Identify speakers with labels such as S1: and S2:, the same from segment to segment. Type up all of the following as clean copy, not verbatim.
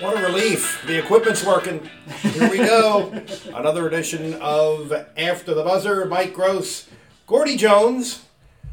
S1: What a relief. The equipment's working. Here we go. Another edition of After the Buzzer. Mike Gross, Gordy Jones,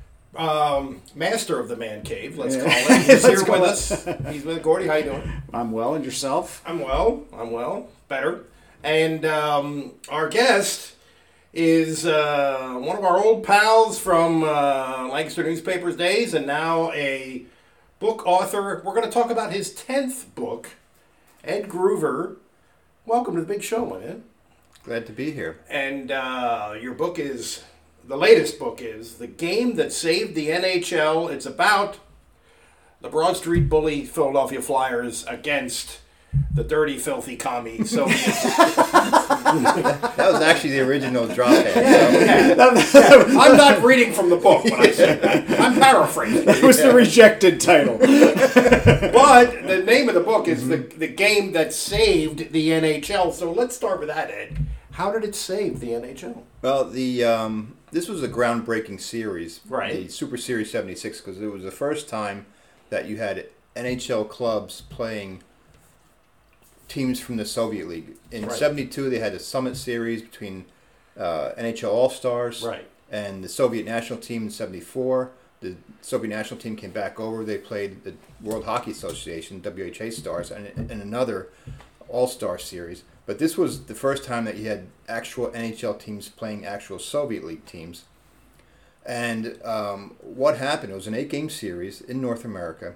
S1: master of the man cave, let's call it. He's here with us. He's with Gordy. How you doing?
S2: I'm well, and yourself?
S1: I'm well. Better. And our guest is one of our old pals from Lancaster Newspapers days and now a book author. We're going to talk about his 10th book, Ed Groover. Welcome to the big show, man.
S3: Glad to be here.
S1: And your book is, the latest book is The Game That Saved the NHL. It's about the Broad Street Bully Philadelphia Flyers against the dirty, filthy commie Soviets.
S3: That was actually the original drophead.
S1: I'm not reading from the book when I say that. I'm paraphrasing.
S2: That was the rejected title.
S1: But the name of the book is the Game That Saved the NHL. So let's start with that, Ed. How did it save the NHL?
S3: Well, this was a groundbreaking series,
S1: right?
S3: The Super Series 76, because it was the first time that you had NHL clubs playing teams from the Soviet League. In 72, they had the Summit Series between NHL All-Stars and the Soviet national team in 74. The Soviet national team came back over. They played the World Hockey Association, WHA Stars, and another All-Star Series. But this was the first time that you had actual NHL teams playing actual Soviet League teams. And what happened, it was an 8-game series in North America.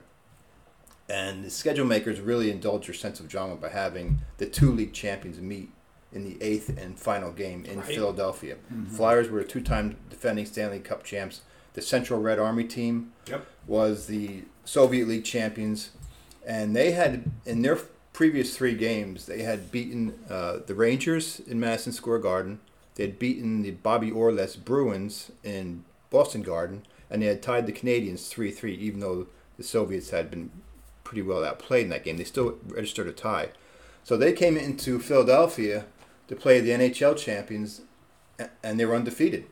S3: And the schedule makers really indulged your sense of drama by having the two league champions meet in the 8th and final game in Philadelphia. Mm-hmm. Flyers were the two-time defending Stanley Cup champs. The Central Red Army team was the Soviet League champions. And they had, in their previous 3 games, they had beaten the Rangers in Madison Square Garden. They had beaten the Bobby Orr-less Bruins in Boston Garden. And they had tied the Canadiens 3-3, even though the Soviets had been pretty well outplayed in that game. They still registered a tie. So they came into Philadelphia to play the NHL champions, and they were undefeated.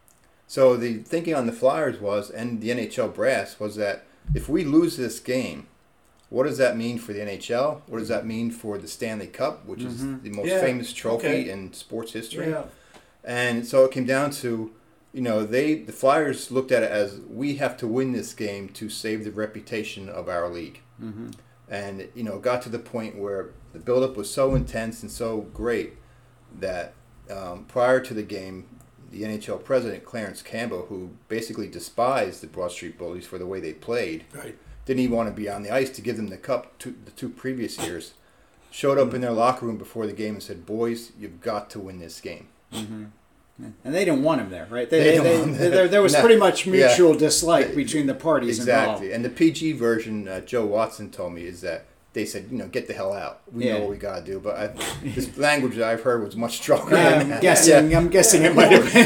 S3: So the thinking on the Flyers was, and the NHL brass, was that if we lose this game, what does that mean for the NHL? What does that mean for the Stanley Cup, which is the most famous trophy in sports history? Yeah. And so it came down to, the Flyers looked at it as, we have to win this game to save the reputation of our league. Mm-hmm. And it got to the point where the buildup was so intense and so great that prior to the game, the NHL president, Clarence Campbell, who basically despised the Broad Street Bullies for the way they played, didn't even want to be on the ice to give them the cup the 2 previous years, showed up in their locker room before the game and said, "Boys, you've got to win this game."
S2: Mm-hmm. And they didn't want him there, right? There was pretty much mutual dislike between the parties involved.
S3: And the PG version, Joe Watson told me, is that they said, get the hell out. We know what we got to do. But this language that I've heard was much stronger than that.
S2: I'm guessing it might have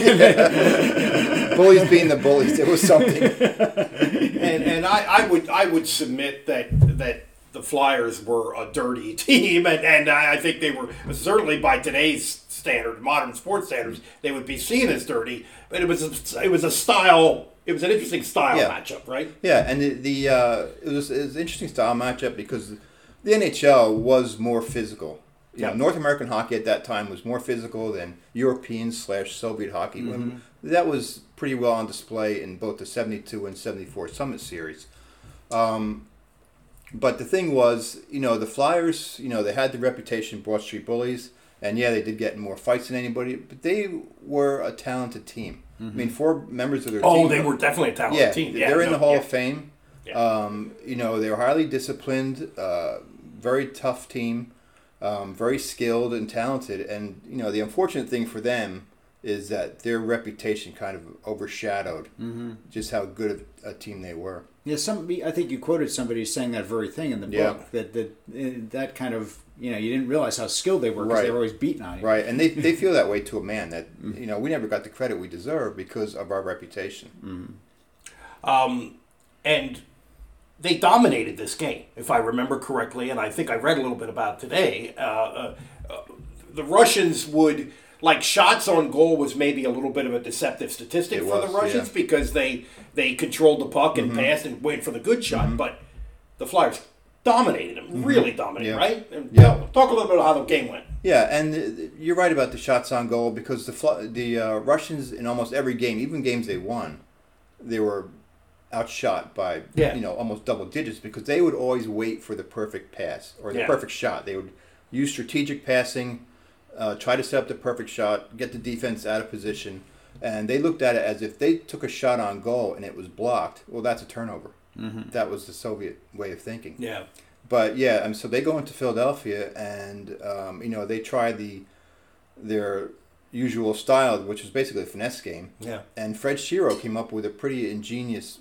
S2: been.
S3: Bullies being the bullies. There was something.
S1: And I would submit that the Flyers were a dirty team, and I think they were, certainly by today's standard, modern sports standards, they would be seen as dirty. But it was a style. It was an interesting style matchup, right?
S3: Yeah, and it was an interesting style matchup because the NHL was more physical. North American hockey at that time was more physical than European/Soviet hockey. Mm-hmm. That was pretty well on display in both the 72 and 74 Summit Series. But the thing was, the Flyers, they had the reputation, Broad Street Bullies, and they did get in more fights than anybody, but they were a talented team. Mm-hmm. I mean, 4 members of their team.
S1: Oh, they were definitely a talented team. Yeah,
S3: they're in the Hall of Fame. Yeah. They were highly disciplined, very tough team, very skilled and talented. And, the unfortunate thing for them is that their reputation kind of overshadowed just how good of a team they were.
S2: Yeah, I think you quoted somebody saying that very thing in the book, that kind of, you didn't realize how skilled they were because they were always beating on you.
S3: Right, and they feel that way to a man, that, we never got the credit we deserve because of our reputation.
S1: Mm-hmm. And they dominated this game, if I remember correctly, and I think I read a little bit about it today. The Russians would, shots on goal was maybe a little bit of a deceptive statistic for the Russians because they controlled the puck and passed and waited for the good shot, but the Flyers dominated him, really dominated, right? And, talk a little bit about how the game went.
S3: Yeah, and you're right about the shots on goal because the Russians in almost every game, even games they won, they were outshot by almost double digits because they would always wait for the perfect pass or the perfect shot. They would use strategic passing, try to set up the perfect shot, get the defense out of position, and they looked at it as if they took a shot on goal and it was blocked. Well, that's a turnover. Mm-hmm. That was the Soviet way of thinking.
S1: Yeah.
S3: But and so they go into Philadelphia and they try their usual style, which was basically a finesse game.
S1: Yeah.
S3: And Fred Shero came up with a pretty ingenious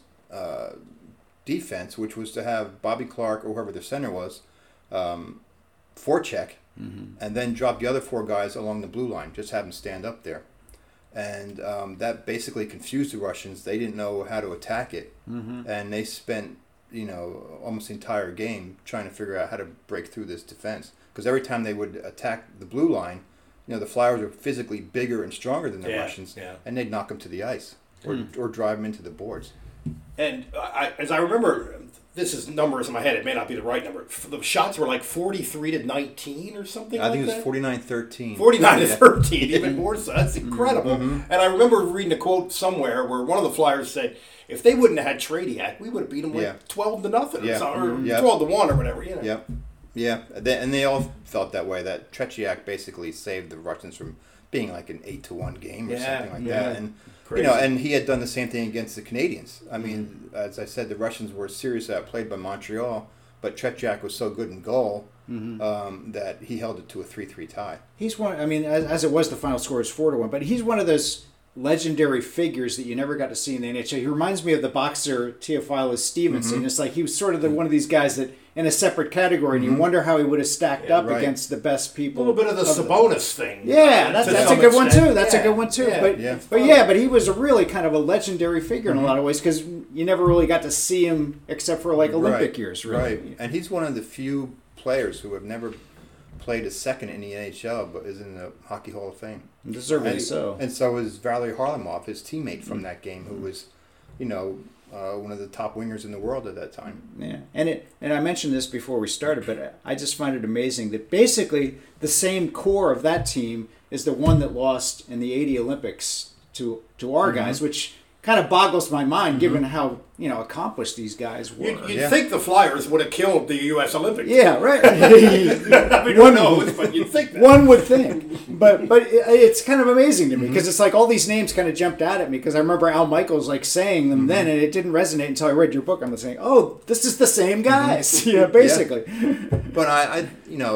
S3: defense, which was to have Bobby Clark or whoever the center was forecheck, and then drop the other four guys along the blue line. Just have them stand up there, and that basically confused the Russians. They didn't know how to attack it, and they spent almost the entire game trying to figure out how to break through this defense. Because every time they would attack the blue line, the Flyers were physically bigger and stronger than the Russians, and they'd knock them to the ice or drive them into the boards.
S1: And as I remember, this is numbers in my head. It may not be the right number. The shots were like 43-19 or something like that.
S3: I think it was 49-13.
S1: 49-13, even more so. That's incredible. And I remember reading a quote somewhere where one of the Flyers said, if they wouldn't have had Tradiak, we would have beat them like 12-0 or something, or 12-1 or whatever.
S3: Yeah, and they all felt that way. That Tretiak basically saved the Russians from being like an 8-1 game or something like that. And and he had done the same thing against the Canadians. I mean, as I said, the Russians were seriously outplayed by Montreal, but Tretiak was so good in goal that he held it to a 3-3 tie.
S2: He's one. I mean, as it was, the final score is 4-1. But he's one of those legendary figures that you never got to see in the NHL. He reminds me of the boxer Teofilus Stevenson. It's like he was sort of one of these guys that in a separate category, and you wonder how he would have stacked up against the best people.
S1: A little bit of the Sabonis thing.
S2: Yeah, that's a good one too. That's a good one too. But he was a really kind of a legendary figure in a lot of ways because you never really got to see him except for like Olympic years, really.
S3: Right, and he's one of the few players who have never played a second in the NHL, but is in the Hockey Hall of Fame.
S2: Deservedly so.
S3: And so is Valery Harlamov, his teammate from that game, who was, one of the top wingers in the world at that time.
S2: Yeah, and I mentioned this before we started, but I just find it amazing that basically the same core of that team is the one that lost in the '80 Olympics to our guys, which kind of boggles my mind given how accomplished these guys were.
S1: You'd think the Flyers would have killed the U.S. Olympics.
S2: Yeah, right.
S1: I mean, who knows, but you'd think that.
S2: One would think. But it's kind of amazing to me because it's like all these names kind of jumped out at me because I remember Al Michaels like saying them then and it didn't resonate until I read your book. I'm saying, oh, this is the same guys. Basically.
S3: Yeah. But I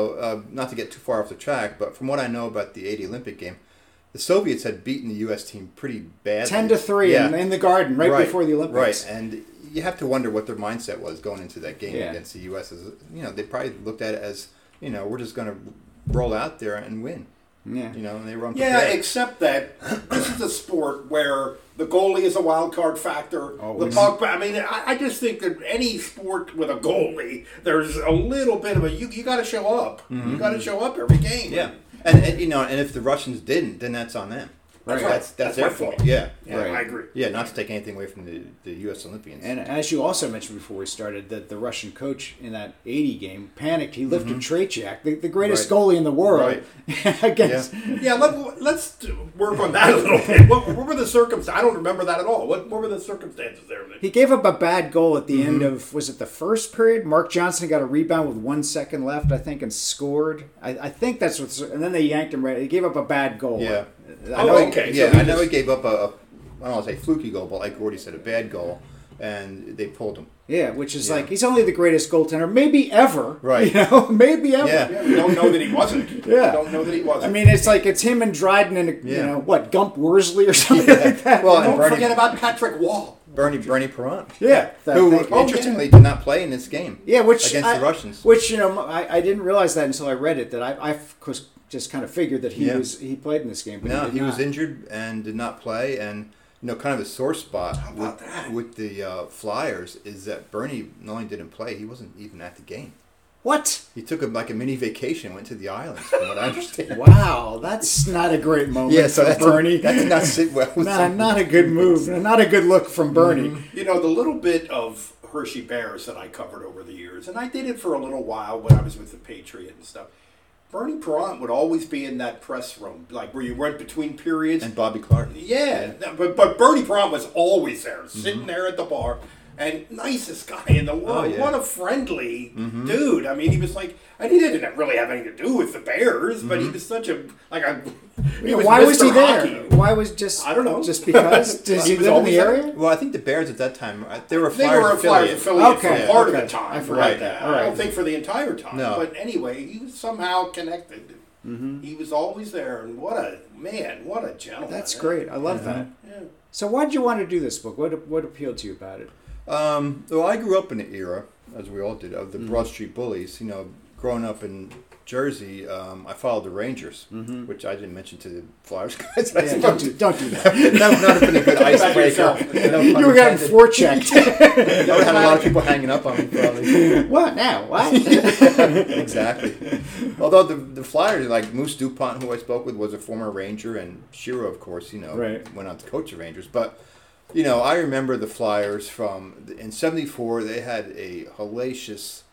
S3: not to get too far off the track, but from what I know about the '80 Olympic game, the Soviets had beaten the U.S. team pretty badly.
S2: 10-3 in the Garden right before the Olympics.
S3: Right, and you have to wonder what their mindset was going into that game against the U.S. They probably looked at it as, we're just going to roll out there and win. Yeah. And they were unprepared.
S1: Yeah, except that this is a sport where the goalie is a wild card factor. The puck. I mean, I just think that any sport with a goalie, there's a little bit of you got to show up. You got to show up every game.
S3: Yeah. And if the Russians didn't, then that's on them.
S1: Right.
S3: That's their fault. Yeah.
S1: Right. I agree.
S3: Yeah, not to take anything away from the U.S. Olympians.
S2: And as you also mentioned before we started, that the Russian coach in that '80 game panicked. He lifted Tretiak, the greatest goalie in the world, against.
S1: Yeah, let's work on that a little bit. What were the circumstances? I don't remember that at all. What were the circumstances there?
S2: He gave up a bad goal at the end of, was it the first period? Mark Johnson got a rebound with 1 second left, I think, and scored. I think that's what. And then they yanked him right. He gave up a bad goal.
S3: Yeah.
S1: I know
S3: he gave up I don't want to say fluky goal, but like Gordy said, a bad goal, and they pulled him.
S2: Yeah, which is like, he's only the greatest goaltender, maybe ever.
S3: Right.
S2: Maybe ever.
S1: Yeah, we don't know that he wasn't.
S2: Yeah.
S1: We don't know that he wasn't.
S2: I mean, it's him and Dryden and, Gump Worsley or something like that.
S1: Well, don't forget about Patrick Wall.
S3: Bernie Perron.
S2: Yeah.
S3: Who, interestingly, did not play in this game.
S2: Yeah,
S3: against the Russians.
S2: Which, I didn't realize that until I read it, that I just kind of figured that he played in this game. But
S3: he was injured and did not play, and kind of a sore spot with the Flyers is that Bernie not only didn't play, he wasn't even at the game.
S2: What?
S3: He took a mini vacation, went to the islands, from what I understand.
S2: Wow, that's not a great moment for Bernie.
S3: That did not sit well with
S2: not a good move. Not a good look from Bernie.
S1: The little bit of Hershey Bears that I covered over the years, and I did it for a little while when I was with the Patriot and stuff. Bernie Perrant would always be in that press room, like where you went between periods.
S3: And Bobby Clark.
S1: Yeah, but Bernie Perrant was always there, sitting there at the bar, and nicest guy in the world.
S3: Oh, yeah.
S1: What a friendly dude. I mean, he was like, and he didn't really have anything to do with the Bears, but he was such a he was
S2: Why was
S1: Mr.
S2: he there?
S1: Hockey.
S2: Why was just?
S1: I don't know.
S2: Just because? Does he
S1: was
S2: live in
S1: always
S2: the
S1: there.
S2: area?
S3: Well, I think the Bears at that time, they were a
S1: They
S3: Flyers
S1: were a Flyers
S3: affiliate.
S1: affiliate
S2: Okay,
S1: for part of
S2: okay.
S1: the time.
S2: I forgot
S1: right.
S2: that.
S1: I
S2: All right.
S1: don't think for the entire time.
S3: No.
S1: But anyway, he was somehow connected. He was always there, and what a gentleman.
S2: That's great. I love that.
S1: Yeah.
S2: So why did you want to do this book? What appealed to you about it?
S3: Well, I grew up in the era, as we all did, of the Broad Street Bullies. You know, growing up in Jersey, I followed the Rangers, which I didn't mention to the Flyers guys.
S2: Yeah, don't do that.
S3: That would not have been a good icebreaker.
S2: You were getting forechecked.
S3: I would have had a lot of people hanging up on me, probably.
S2: What now? What?
S3: Exactly. Although the Flyers, like Moose DuPont, who I spoke with, was a former Ranger, and Shiro, of course,
S2: Right.
S3: went on to coach the Rangers. But, I remember the Flyers in '74, they had a hellacious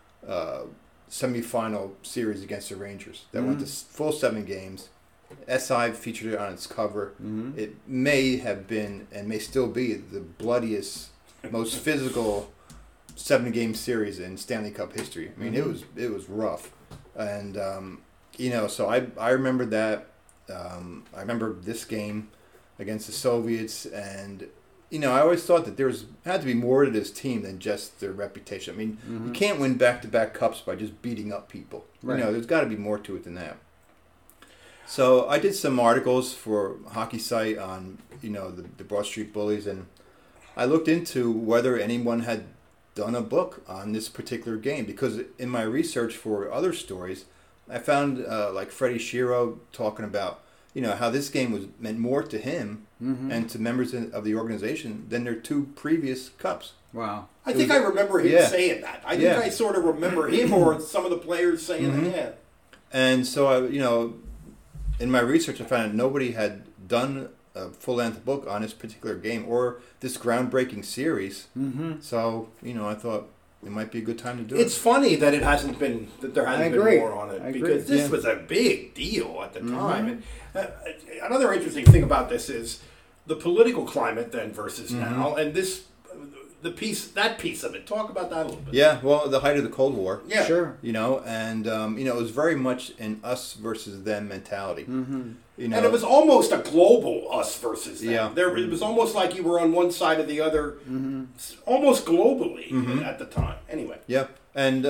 S3: semifinal series against the Rangers that went to full 7 games. SI featured it on its cover. It may have been, and may still be, the bloodiest, most physical 7-game series in Stanley Cup history. I mean, it was rough, and so I remember that. I remember this game against the Soviets, and I always thought that had to be more to this team than just their reputation. I mean, you can't win back-to-back cups by just beating up people.
S2: Right.
S3: There's got to be more to it than that. So I did some articles for Hockey Site on the Broad Street Bullies, and I looked into whether anyone had done a book on this particular game, because in my research for other stories, I found like Freddie Shiro talking about how this game meant more to him and to members of the organization than their 2 previous cups.
S2: Wow.
S1: I think I remember him saying that. I think I sort of remember him or some of the players saying that. Yeah.
S3: And so in my research, I found that nobody had done a full-length book on this particular game or this groundbreaking series. So I thought it might be a good time to do it.
S1: It's funny that there hasn't been more on it, because this was a big deal at the time. And another interesting thing about this is the political climate then versus now, and that piece of it. Talk about that a little bit.
S3: Yeah, well, the height of the Cold War.
S1: Yeah,
S2: sure.
S3: And it was very much an us versus them mentality.
S1: And it was almost a global us versus them.
S3: Yeah.
S1: It was almost like you were on one side or the other, almost globally at the time. Anyway.
S3: Yeah, and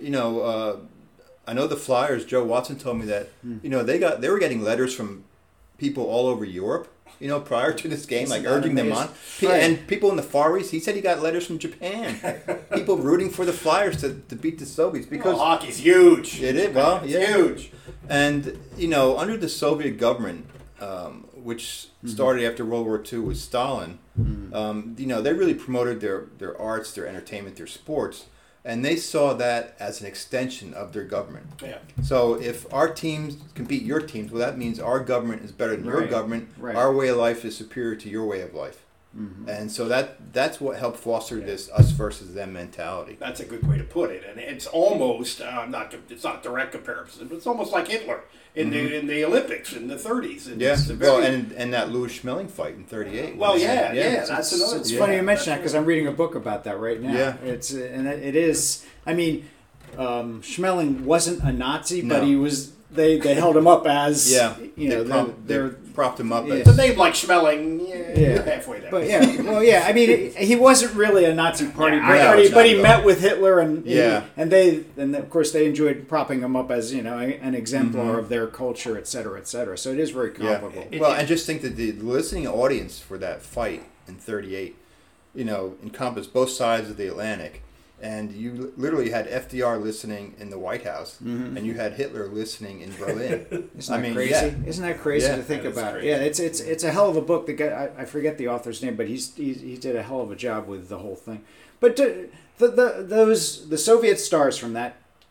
S3: I know the Flyers. Joe Watson told me that they were getting letters from people all over Europe. Prior to this game, like urging them on, and people in the Far East. He said he got letters from Japan, people rooting for the Flyers to beat the Soviets because
S1: hockey's huge.
S3: It is, well,
S1: it's huge.
S3: And under the Soviet government, which started after World War II with Stalin, they really promoted their arts, their entertainment, their sports. And they saw that as an extension of their government.
S1: Yeah.
S3: So if our teams can beat your teams, well, that means our government is better than your government.
S2: Right.
S3: Our way of life is superior to your way of life. And so that's what helped foster this us versus them mentality.
S1: That's a good way to put it. And it's almost it's not direct comparison, but it's almost like Hitler in the Olympics in the 30s. And
S3: and that Louis Schmeling fight in '38.
S1: Well, that's another.
S2: It's funny you mention that because I'm reading a book about that right now.
S3: Yeah.
S2: It is. I mean, Schmeling wasn't a Nazi, but he was. They held him up as
S3: they propped him up.
S2: Yeah.
S3: As,
S1: the name like Schmeling, you're halfway there.
S2: But I mean, he wasn't really a Nazi party, but he met with Hitler, and of course they enjoyed propping him up as an exemplar of their culture, et cetera, et cetera. So it is very comparable.
S3: Well, and just think that the listening audience for that fight in '38, encompassed both sides of the Atlantic. And you literally had FDR listening in the White House, and you had Hitler listening in Berlin.
S2: Isn't that crazy? Yeah. Isn't that crazy to think about? Crazy. Yeah, it's a hell of a book. The guy, I forget the author's name, but he did a hell of a job with the whole thing. But the Soviet stars from that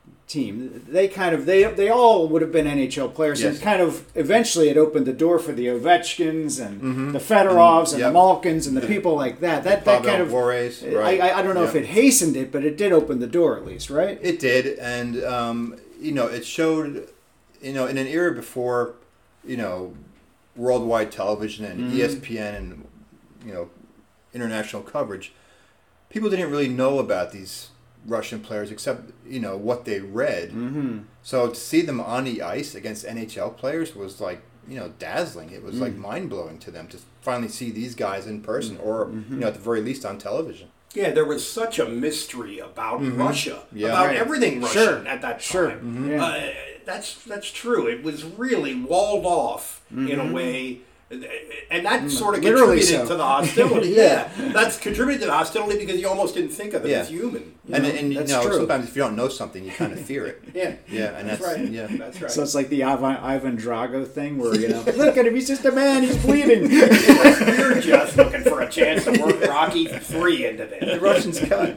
S2: team. They all would have been NHL players,
S3: Yes.
S2: and kind of eventually it opened the door for the Ovechkins and the Fedorovs and
S3: Yep.
S2: the Malkins and the people like that. That
S3: Pavel
S2: kind of
S3: Bores, right.
S2: I don't know if
S3: Yeah.
S2: it hastened it, but it did open the door at least, right?
S3: It did, and it showed, in an era before, worldwide television and ESPN and international coverage, people didn't really know about these Russian players except what they read.
S2: Mm-hmm.
S3: So to see them on the ice against NHL players was like dazzling. It was like mind blowing to them to finally see these guys in person, or at the very least on television.
S1: Yeah, there was such a mystery about Russia,
S3: Yeah.
S1: about
S2: Right.
S1: everything Russian
S2: Sure.
S1: at that time.
S2: Sure. Yeah.
S1: That's true. It was really walled off in a way, and that sort of
S2: Literally
S1: contributed
S2: so.
S1: to the hostility.
S3: Yeah.
S1: That's contributed to the hostility because you almost didn't think of them
S3: Yeah.
S1: as human.
S3: And
S2: that's true.
S3: sometimes if you don't know something, you kind of fear it.
S1: Yeah,
S3: Yeah, and that's
S1: right.
S3: yeah.
S1: That's right.
S2: So it's like the Ivan Drago thing, where look at him, he's just a man, he's bleeding.
S1: You're just looking for a chance to work Rocky 3 into
S3: The
S1: this.
S3: Russians cut.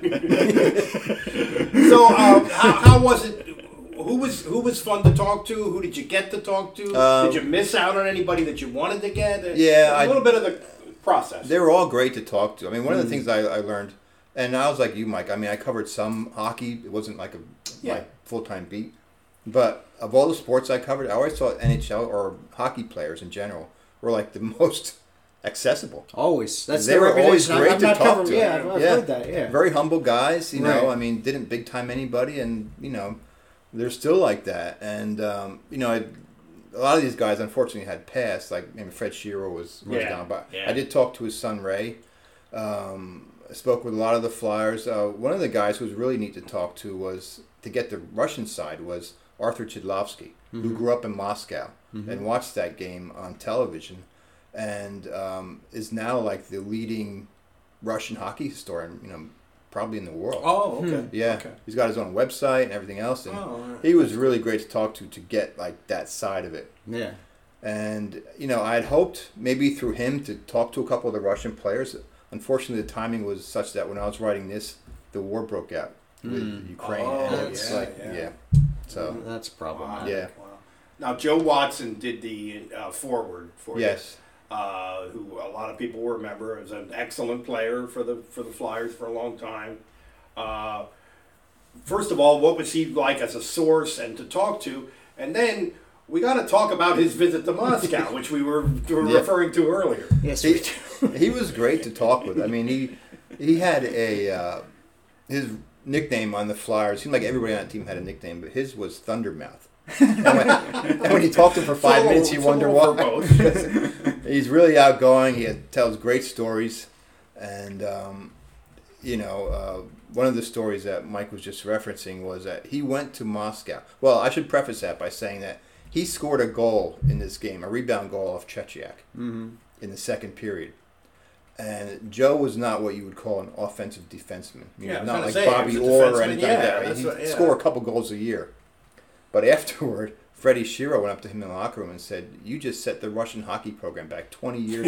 S1: So, how was it? Who was fun to talk to? Who did you get to talk to? Did you miss out on anybody that you wanted to get?
S3: Yeah,
S1: a little bit of the process.
S3: They were all great to talk to. I mean, one of the things I learned, and I was like you, Mike. I mean, I covered some hockey. It wasn't like my full-time beat, but of all the sports I covered, I always thought NHL or hockey players in general were like the most accessible.
S2: Always. That's
S3: They
S2: the
S3: were always
S2: reputation.
S3: great
S2: I'm
S3: to
S2: not
S3: talk
S2: covering,
S3: to.
S2: Yeah, I've heard that. Yeah.
S3: Very humble guys, you know.
S2: Right.
S3: I mean, didn't big time anybody, and they're still like that. And a lot of these guys unfortunately had passed. Like maybe Fred Shero was gone, but I did talk to his son Ray. I spoke with a lot of the Flyers. One of the guys who was really neat to talk to was to get the Russian side was Arthur Chidlovsky, who grew up in Moscow and watched that game on television, and is now like the leading Russian hockey historian, probably in the world.
S1: Oh, okay.
S3: Yeah,
S1: Okay.
S3: he's got his own website and everything else, and
S1: Oh,
S3: he was really great to talk to get like that side of it.
S2: Yeah.
S3: And I had hoped maybe through him to talk to a couple of the Russian players. Unfortunately, the timing was such that when I was writing this, the war broke out with Ukraine, and it was so
S2: That's a problem.
S1: Wow.
S3: Yeah.
S1: Wow. Now, Joe Watson did the forward for
S3: yes,
S1: you, who a lot of people will remember as an excellent player for the Flyers for a long time. First of all, what was he like as a source and to talk to? And then we got to talk about his visit to Moscow, which we were referring to earlier.
S2: Yes,
S3: he was great to talk with. I mean, he had his nickname on the Flyers. Seemed like everybody on that team had a nickname, but his was Thundermouth. and when you talked to him for 5 minutes, you wonder why. He's really outgoing. He tells great stories, and one of the stories that Mike was just referencing was that he went to Moscow. Well, I should preface that by saying that he scored a goal in this game, a rebound goal off Chechyak in the second period. And Joe was not what you would call an offensive defenseman. Not like Bobby Orr or anything like that. He'd score a couple goals a year. But afterward, Freddie Shero went up to him in the locker room and said, "You just set the Russian hockey program back 20 years."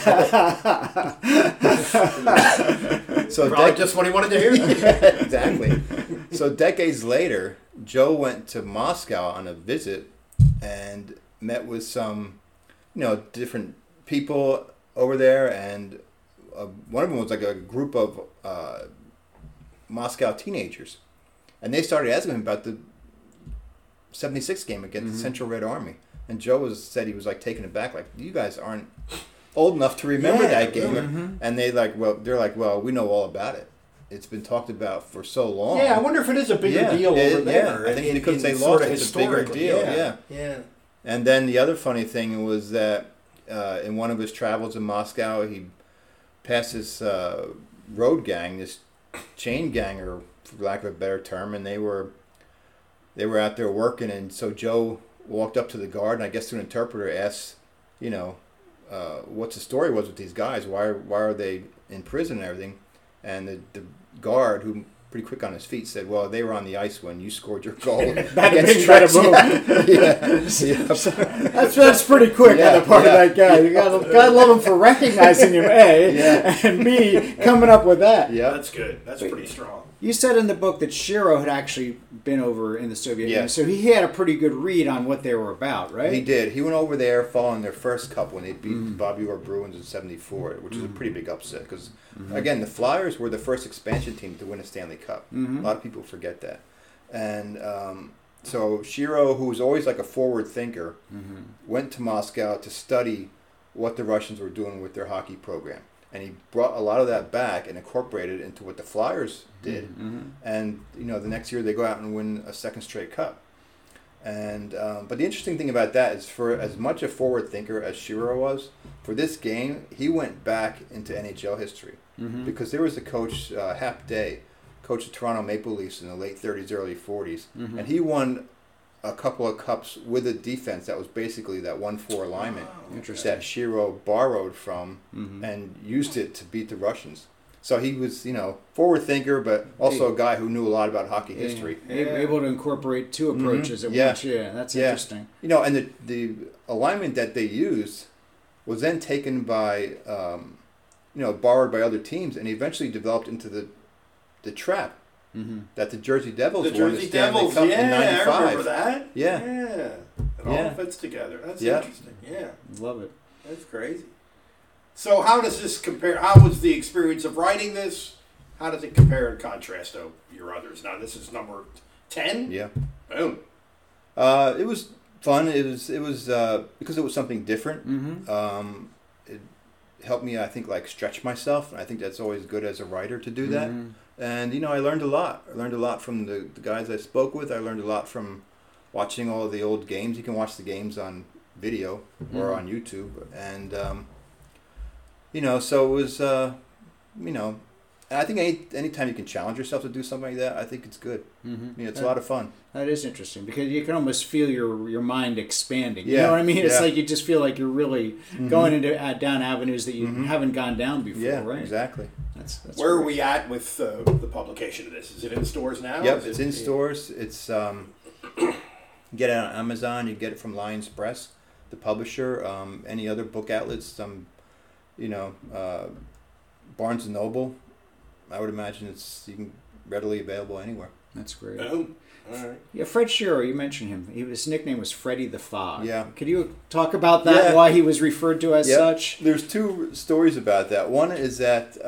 S3: So
S1: Probably just what he wanted to hear.
S3: exactly. So decades later, Joe went to Moscow on a visit and met with some, different people over there, and one of them was like a group of Moscow teenagers, and they started asking him about the '76 game against the Central Red Army, and Joe said he was like taken aback, like, you guys aren't old enough to remember that game, really. And they're like, well, we know all about it. It's been talked about for so long.
S1: Yeah, I wonder if it is a bigger deal over there.
S3: I think because they
S1: sort
S3: lost,
S1: of
S3: it's a bigger deal. Yeah. And then the other funny thing was that in one of his travels in Moscow, he passed this road gang, this chain ganger, for lack of a better term, and they were out there working, and so Joe walked up to the guard, and I guess through an interpreter asked, what's the story was with these guys? Why are they in prison and everything? And the guard, who pretty quick on his feet, said, "Well, they were on the ice when you scored your goal."
S2: That's pretty quick on the part of that guy. You gotta love him for recognizing him, A, and B, coming up with that.
S3: Yeah,
S1: that's good. That's pretty strong.
S2: You said in the book that Shiro had actually been over in the Soviet Union,
S3: Yes.
S2: so he had a pretty good read on what they were about, right?
S3: He did. He went over there following their first cup when they beat Bobby Orr Bruins in '74, which was a pretty big upset because, again, the Flyers were the first expansion team to win a Stanley Cup. A lot of people forget that. And so Shiro, who was always like a forward thinker, went to Moscow to study what the Russians were doing with their hockey program. And he brought a lot of that back and incorporated it into what the Flyers did. And, the next year they go out and win a second straight cup. And but the interesting thing about that is, for as much a forward thinker as Shiro was, for this game, he went back into NHL history. Because there was a coach, Hap Day, coached the Toronto Maple Leafs in the late 30s, early 40s. And he won a couple of cups with a defense that was basically that 1-4 alignment that Shiro borrowed from and used it to beat the Russians. So he was, forward thinker, but also a guy who knew a lot about hockey history.
S2: Able to incorporate two approaches at once. Yeah, that's interesting.
S3: And the alignment that they used was then taken by, borrowed by other teams, and eventually developed into the trap. That the Jersey Devils won the Stanley Cup in '95.
S1: I remember that.
S3: Yeah.
S1: It all fits together. That's interesting. Yeah.
S2: Love it.
S1: That's crazy. So how does this compare? How was the experience of writing this? How does it compare and contrast to your others? Now, this is number 10?
S3: Yeah.
S1: Boom.
S3: It was fun. It was because it was something different. It helped me, I think, stretch myself. And I think that's always good as a writer to do that. And, I learned a lot. I learned a lot from the guys I spoke with. I learned a lot from watching all the old games. You can watch the games on video or on YouTube. And, so it was, I think anytime you can challenge yourself to do something like that, I think it's good. It's a lot of fun.
S2: That is interesting because you can almost feel your mind expanding.
S3: Yeah.
S2: You know what I mean? It's
S3: Yeah.
S2: like you just feel like you're really going into down avenues that you haven't gone down before,
S3: Yeah,
S2: right?
S3: exactly.
S2: That's
S1: Where are
S2: great.
S1: we at with the publication of this? Is it in stores now?
S3: Yep, it's in stores. It's you get it on Amazon. You get it from Lions Press, the publisher. Any other book outlets? Barnes and Noble. I would imagine you can readily available anywhere.
S2: That's great.
S1: Boom. All right.
S2: Yeah, Fred Shiro, you mentioned him. His nickname was Freddie the Fog.
S3: Yeah.
S2: Could you talk about that?
S3: Yeah.
S2: Why he was referred to as such?
S3: There's two stories about that. One is that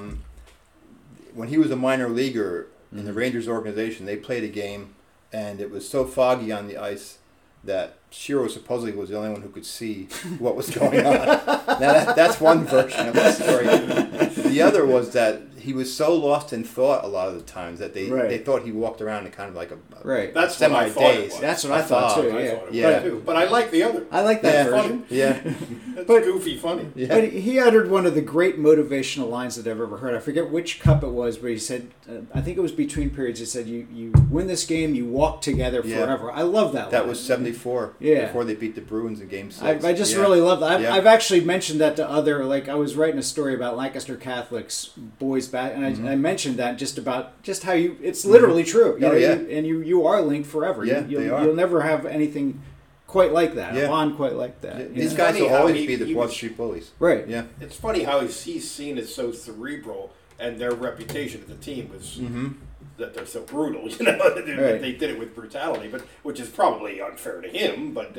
S3: when he was a minor leaguer in the Rangers organization, they played a game, and it was so foggy on the ice that Shiro supposedly was the only one who could see what was going on. Now that's one version of the story. The other was that he was so lost in thought a lot of the times that they thought he walked around in kind of like a
S1: That's what I thought it was.
S2: That's what I thought too.
S1: I
S2: Yeah.
S1: thought it was too. But I like the other.
S2: I like that
S3: Yeah.
S2: version.
S3: Yeah.
S1: It's
S2: But-
S1: goofy funny.
S3: Yeah.
S2: But he uttered one of the great motivational lines that I've ever heard. I forget which cup it was, but he said, I think it was between periods, he said, you win this game, you walk together
S3: Yeah.
S2: forever. I love that
S3: That
S2: line.
S3: was '74.
S2: Yeah.
S3: Before they beat the Bruins in Game 6.
S2: I just
S3: Yeah.
S2: really love that.
S3: Yeah.
S2: I've actually mentioned that to other, I was writing a story about Lancaster Catholics boys back, and I mentioned that just about just how it's literally true. You
S3: Oh,
S2: know,
S3: yeah.
S2: you are linked forever.
S3: Yeah,
S2: you'll,
S3: they are.
S2: You'll never have anything quite like that, a
S3: Yeah.
S2: bond quite like that.
S3: These
S2: Yeah.
S3: guys will
S1: Funny how
S3: always
S1: he-
S3: be the
S1: he
S3: Broad
S1: was-
S3: Street Bullies.
S2: Right.
S3: Yeah.
S1: It's funny how he's seen as so cerebral, and their reputation of the team was that they're so brutal.
S2: Right.
S1: They did it with brutality, but which is probably unfair to him. But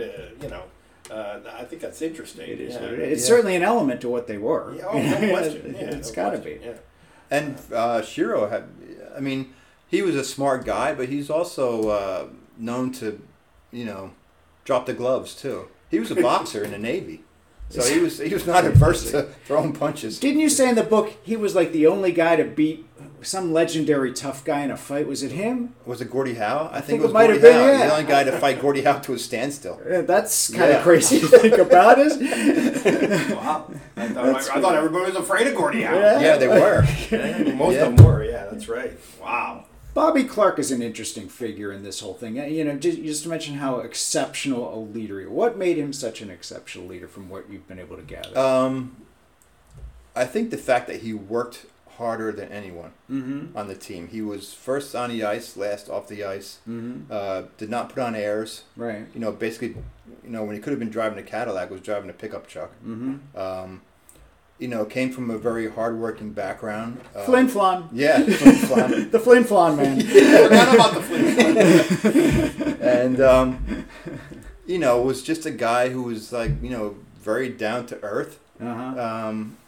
S1: I think that's interesting.
S2: It is.
S1: Yeah.
S2: It's certainly an element to what they were.
S1: Yeah, oh, no question. Yeah,
S2: It's
S1: no
S2: got to
S1: question.
S2: be.
S1: Yeah.
S3: And Shiro he was a smart guy, but he's also known to, drop the gloves too. He was a boxer in the Navy, so he was not averse to throwing punches.
S2: Didn't you say in the book he was like the only guy to beat some legendary tough guy in a fight? Was it him?
S3: Was it Gordie Howe? I
S2: think
S3: think
S2: it
S3: it
S2: might
S3: was
S2: have
S3: Gordie
S2: been,
S3: Howe.
S2: yeah.
S3: The only guy to fight Gordie Howe to a standstill.
S2: That's kind of
S3: Yeah.
S2: crazy to think about, is
S1: Wow. I thought everybody was afraid of Gordie Howe.
S3: Yeah, they were.
S1: Most
S3: Yeah.
S1: of them were. Yeah, that's right. Wow.
S2: Bobby Clarke is an interesting figure in this whole thing. Just to mention how exceptional a leader he was. What made him such an exceptional leader from what you've been able to gather?
S3: I think the fact that he worked harder than anyone on the team. He was first on the ice, last off the ice. Did not put on airs.
S2: Right.
S3: Basically, when he could have been driving a Cadillac, was driving a pickup truck. came from a very hardworking background.
S2: Flin Flon.
S3: Yeah, Flin Flon.
S2: The Flin Flon man.
S1: Forgot about the Flin
S3: And, was just a guy who was like, very down to earth.
S2: Uh-huh.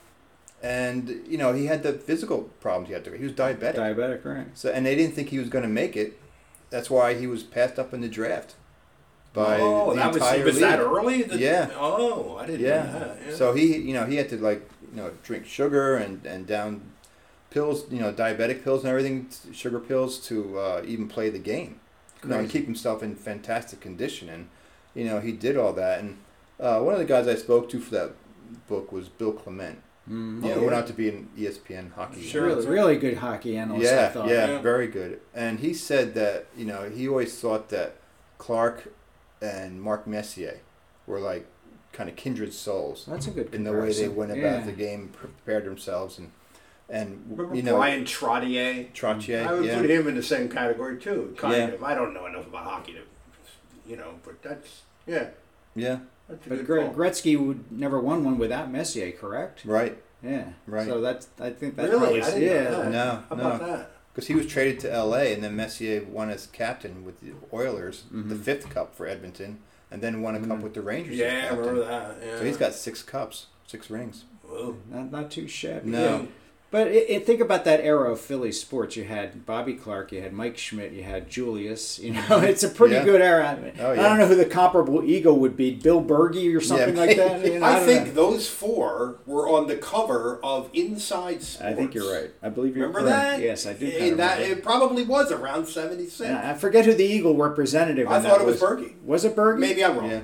S3: And, he had the physical problems he had to. He was diabetic.
S2: Diabetic, right.
S3: So, and they didn't think he was going to make it. That's why he was passed up in the draft by the entire
S1: was
S3: league.
S1: that early?
S3: Yeah.
S1: Oh, I didn't know that. Yeah.
S3: So he had to drink sugar and down pills, diabetic pills and everything, sugar pills to even play the game. And keep himself in fantastic condition. And, he did all that. And one of the guys I spoke to for that book was Bill Clement.
S2: Mm.
S3: Who went out to be an ESPN hockey.
S2: Sure, really good hockey analyst, I thought.
S3: Yeah, very good. And he said that, he always thought that Clark and Mark Messier were like kind of kindred souls.
S2: That's a good
S3: in the way they went about the game, prepared themselves, and
S1: remember Brian Trottier?
S3: Trottier,
S1: I would put him in the same category too. Kind of. I don't know enough about hockey to, but that's
S3: yeah.
S2: But Gretzky would never won one without Messier, correct?
S3: Right.
S2: Yeah.
S3: Right.
S2: So I think that
S1: really,
S2: probably,
S1: I didn't know that.
S3: No,
S1: how about that?
S3: Because he was traded to L.A. and then Messier won as captain with the Oilers, the 5th cup for Edmonton, and then won a cup with the Rangers.
S1: Yeah, I remember that. Yeah.
S3: So he's got 6 cups, 6 rings.
S1: Whoa.
S2: Not too shabby.
S3: No.
S2: Yeah. But think about that era of Philly sports. You had Bobby Clark, you had Mike Schmidt, you had Julius. It's a pretty good era.
S3: Oh, yeah.
S2: I don't know who the comparable eagle would be. Bill Berge or something like that.
S1: I think those 4 were on the cover of Inside Sports.
S2: I think you're right. I believe you're
S1: remember
S2: correct.
S1: that?
S2: Yes, I do.
S1: It probably was around 76.
S2: I forget who the Eagle representative.
S1: I thought it was Berge.
S2: Was it Berge?
S1: Maybe I'm wrong.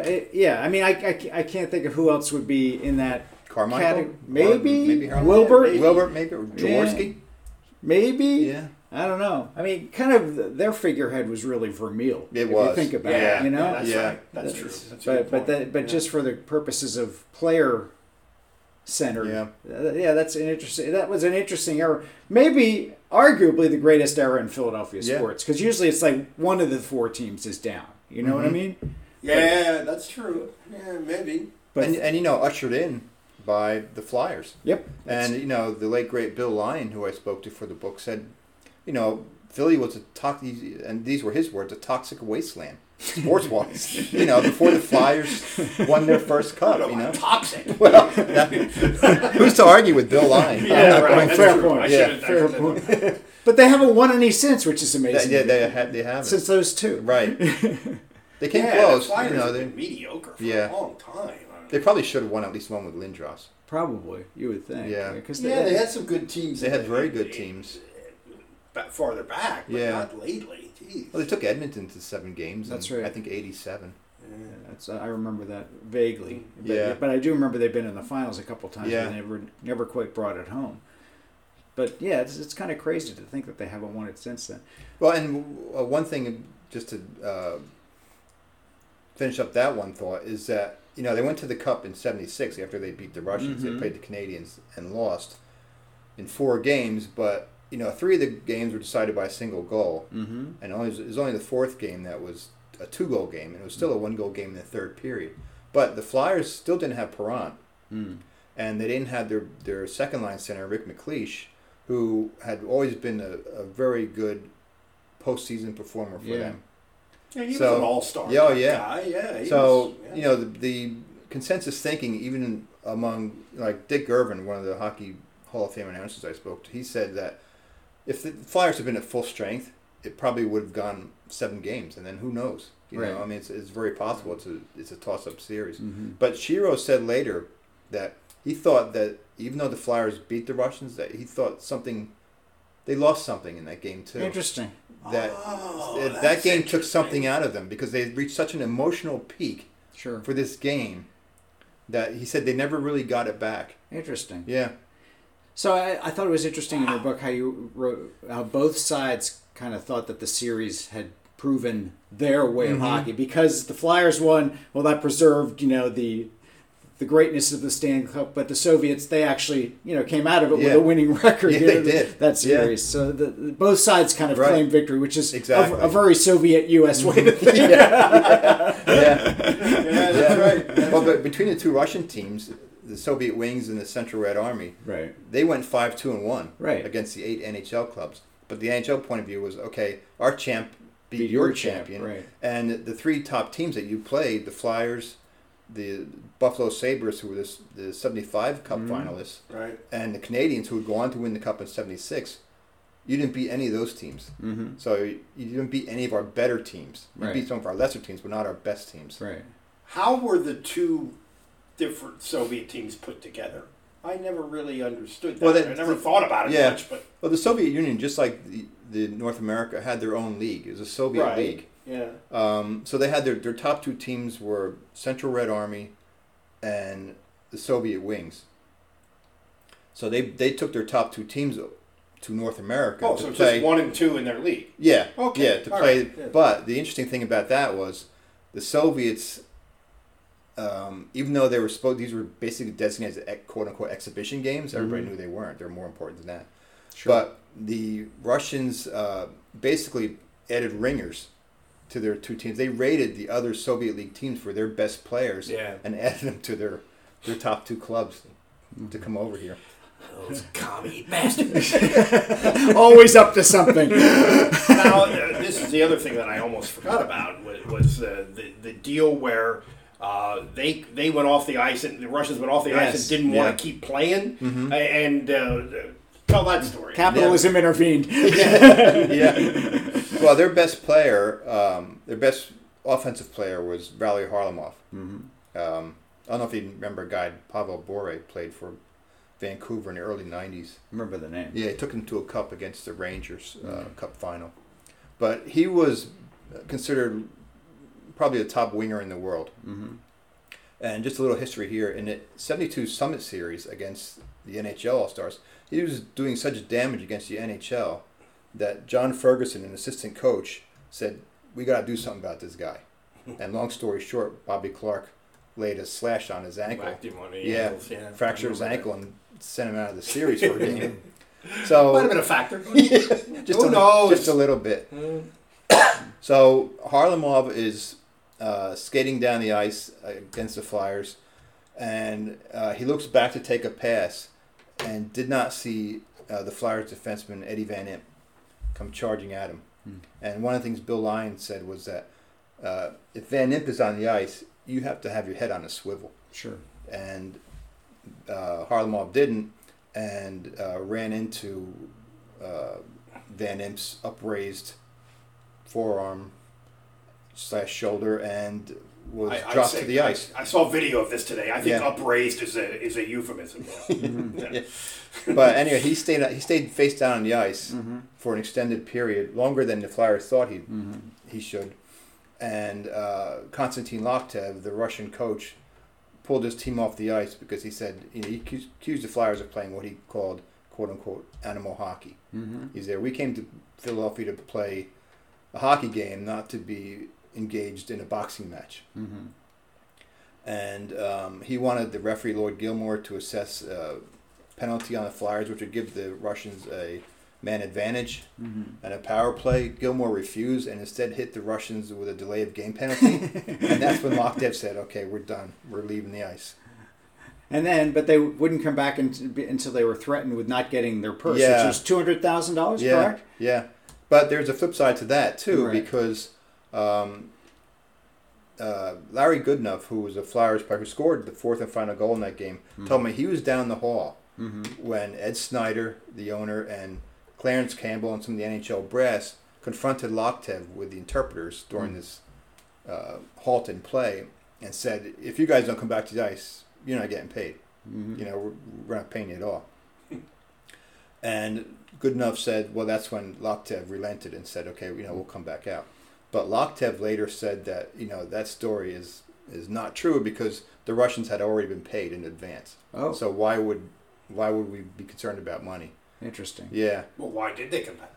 S2: I mean, I can't think of who else would be in that.
S3: Carmichael?
S2: Maybe
S3: Wilbert? Wilbert, maybe? Or Jaworski?
S2: Yeah. Maybe?
S3: Yeah.
S2: I don't know. I mean, kind of their figurehead was really Vermeil.
S3: It was.
S2: You think about it,
S1: Yeah, right. That's true. That's
S2: but just for the purposes of player center, that's an interesting. That was an interesting era. Maybe, arguably, the greatest era in Philadelphia sports, because usually it's like one of the 4 teams is down. You know what I mean?
S1: Yeah, that's true. Yeah, maybe.
S3: But and ushered in by the Flyers.
S2: Yep.
S3: And, the late, great Bill Lyon, who I spoke to for the book, said, Philly was and these were his words, a toxic wasteland, sports-wise, before the Flyers won their first cup,
S1: Toxic.
S3: Well, who's to argue with Bill Lyon?
S2: Yeah, right. Fair
S1: true.
S2: point.
S1: Fair point.
S2: But they haven't won any since, which is amazing.
S3: Yeah, they haven't.
S2: Since those 2.
S3: Right. They came close.
S1: The Flyers have been mediocre for a long time.
S3: They probably should have won at least one with Lindros.
S2: Probably, you would think.
S3: Yeah.
S1: They had some good teams.
S3: They had very good teams.
S1: Farther back, but not lately. Jeez.
S3: Well, they took Edmonton to 7 games.
S2: That's right.
S3: I think 87.
S2: I remember that vaguely.
S3: Yeah.
S2: But I do remember they've been in the finals a couple times,
S3: Yeah.
S2: but they never quite brought it home. But yeah, it's kind of crazy to think that they haven't won it since then.
S3: Well, and one thing, just to finish up that one thought, is that they went to the Cup in '76 after they beat the Russians. They played the Canadians and lost in 4 games, but 3 of the games were decided by a single goal, and it was only the 4th game that was a 2-goal game, and it was still a 1-goal game in the 3rd period. But the Flyers still didn't have Perron, and they didn't have their second-line center, Rick McLeish, who had always been a very good postseason performer for them.
S1: Yeah, he was an all-star guy. Yeah.
S3: So, the consensus thinking, even among, like, Dick Gervin, one of the Hockey Hall of Fame announcers I spoke to, he said that if the Flyers had been at full strength, it probably would have gone 7 games, and then who knows? You know, I mean, it's very possible. It's a toss-up series. But Shiro said later that he thought that even though the Flyers beat the Russians, that he thought they lost something in that game too.
S2: Interesting.
S3: That game took something out of them because they reached such an emotional peak for this game that he said they never really got it back.
S2: Interesting.
S3: Yeah.
S2: So I thought it was interesting in your book how you wrote how both sides kind of thought that the series had proven their way of hockey because the Flyers won. Well, that preserved the greatness of the Stanley Cup, but the Soviets, they actually came out of it with a winning record.
S3: Yeah, they did
S2: that series. So both sides kind of claimed victory, which is
S3: exactly
S2: a very Soviet U.S. way to think.
S3: Yeah, that's right. Well, but between the 2 Russian teams, the Soviet Wings and the Central Red Army,
S2: Right.
S3: they went 5-2-1
S2: Right.
S3: against the 8 NHL clubs. But the NHL point of view was, okay, our champ beat
S2: Your
S3: your
S2: champ,
S3: champion.
S2: right.
S3: And the 3 top teams that you played, the Flyers, the Buffalo Sabres, who were the 75 Cup finalists,
S1: Right.
S3: and the Canadians, who would go on to win the Cup in 76, you didn't beat any of those teams.
S2: Mm-hmm.
S3: So you didn't beat any of our better teams. You
S2: Right.
S3: beat some of our lesser teams, but not our best teams.
S2: Right.
S1: How were the two different Soviet teams put together? I never really understood that.
S3: Well,
S1: I never thought about it much. But
S3: Well, the Soviet Union, just like the North America, had their own league. It was a Soviet
S1: Right.
S3: league.
S1: yeah,
S3: So they had their top 2 teams were Central Red Army and the Soviet Wings. So they took their top 2 teams to North America
S1: oh,
S3: to
S1: so
S3: play.
S1: just 1 and 2 in their league.
S3: Yeah,
S1: Okay,
S3: yeah, to
S1: all
S3: play.
S1: right, yeah.
S3: But the interesting thing about that was the Soviets, even though these were basically designated as "quote unquote" exhibition games. Everybody knew they weren't. They're more important than that.
S2: Sure.
S3: But the Russians basically added ringers to their 2 teams. They rated the other Soviet League teams for their best players
S1: Yeah.
S3: and added them to their top 2 clubs to come over here.
S1: Those commie bastards.
S2: Always up to something.
S1: Now, this is the other thing that I almost forgot about was the deal where they went off the ice and the Russians went off the ice and didn't want to keep playing. And tell that story.
S2: Capitalism intervened.
S3: Yeah. Well, their best player, their best offensive player was Valery Harlamov. I don't know if you remember a guy, Pavel Bure, played for Vancouver in the early 90s.
S2: Remember the name.
S3: Yeah, he took him to a cup against the Rangers Cup final. But he was considered probably the top winger in the world. And just a little history here. In the 72 Summit Series against the NHL All-Stars, he was doing such damage against the NHL that John Ferguson, an assistant coach, said, we got to do something about this guy. And long story short, Bobby Clark laid a slash on his ankle.
S1: Whacked him on the
S3: Yeah,
S1: ankles,
S3: fractured his ankle and sent him out of the series for a game. So
S1: Might have been a factor.
S3: just
S1: Who knows?
S3: Just a little bit. So Harlamov is skating down the ice against the Flyers, and he looks back to take a pass, and did not see the Flyers defenseman Eddie Van Imp come charging at him. And one of the things Bill Lyons said was that if Van Imp is on the ice, you have to have your head on a swivel.
S2: Sure.
S3: And Harlamov didn't, and ran into Van Imp's upraised forearm / shoulder and was dropped to the ice.
S1: I saw video of this today. I think
S3: Yeah.
S1: upraised is a euphemism.
S3: Yeah. But anyway, he stayed face down on the ice for an extended period, longer than the Flyers thought he should. And Konstantin Loktev, the Russian coach, pulled his team off the ice because he said he accused the Flyers of playing what he called "quote unquote" animal hockey. He said, "We came to Philadelphia to play a hockey game, not to be engaged in a boxing match." And he wanted the referee Lloyd Gilmore to assess penalty on the Flyers, which would give the Russians a man advantage and a power play. Gilmore refused and instead hit the Russians with a delay of game penalty. And that's when Loktev said, "Okay, we're done. We're leaving the ice."
S2: But they wouldn't come back until they were threatened with not getting their purse,
S3: Yeah.
S2: which was $200,000,
S3: Yeah,
S2: correct?
S3: yeah. But there's a flip side to that too,
S2: Right.
S3: because Larry Goodenough, who was a Flyers player who scored the 4th and final goal in that game, told me he was down the hall when Ed Snyder, the owner, and Clarence Campbell and some of the NHL brass confronted Loktev with the interpreters during this halt in play and said, "If you guys don't come back to the ice, you're not getting paid. We're not paying you at all." And Goodenough said, well, that's when Loktev relented and said, "Okay, we'll come back out." But Loktev later said that that story is not true because the Russians had already been paid in advance.
S2: Oh.
S3: So why would we be concerned about money?
S2: Interesting.
S3: Yeah.
S1: Well, why did they come back?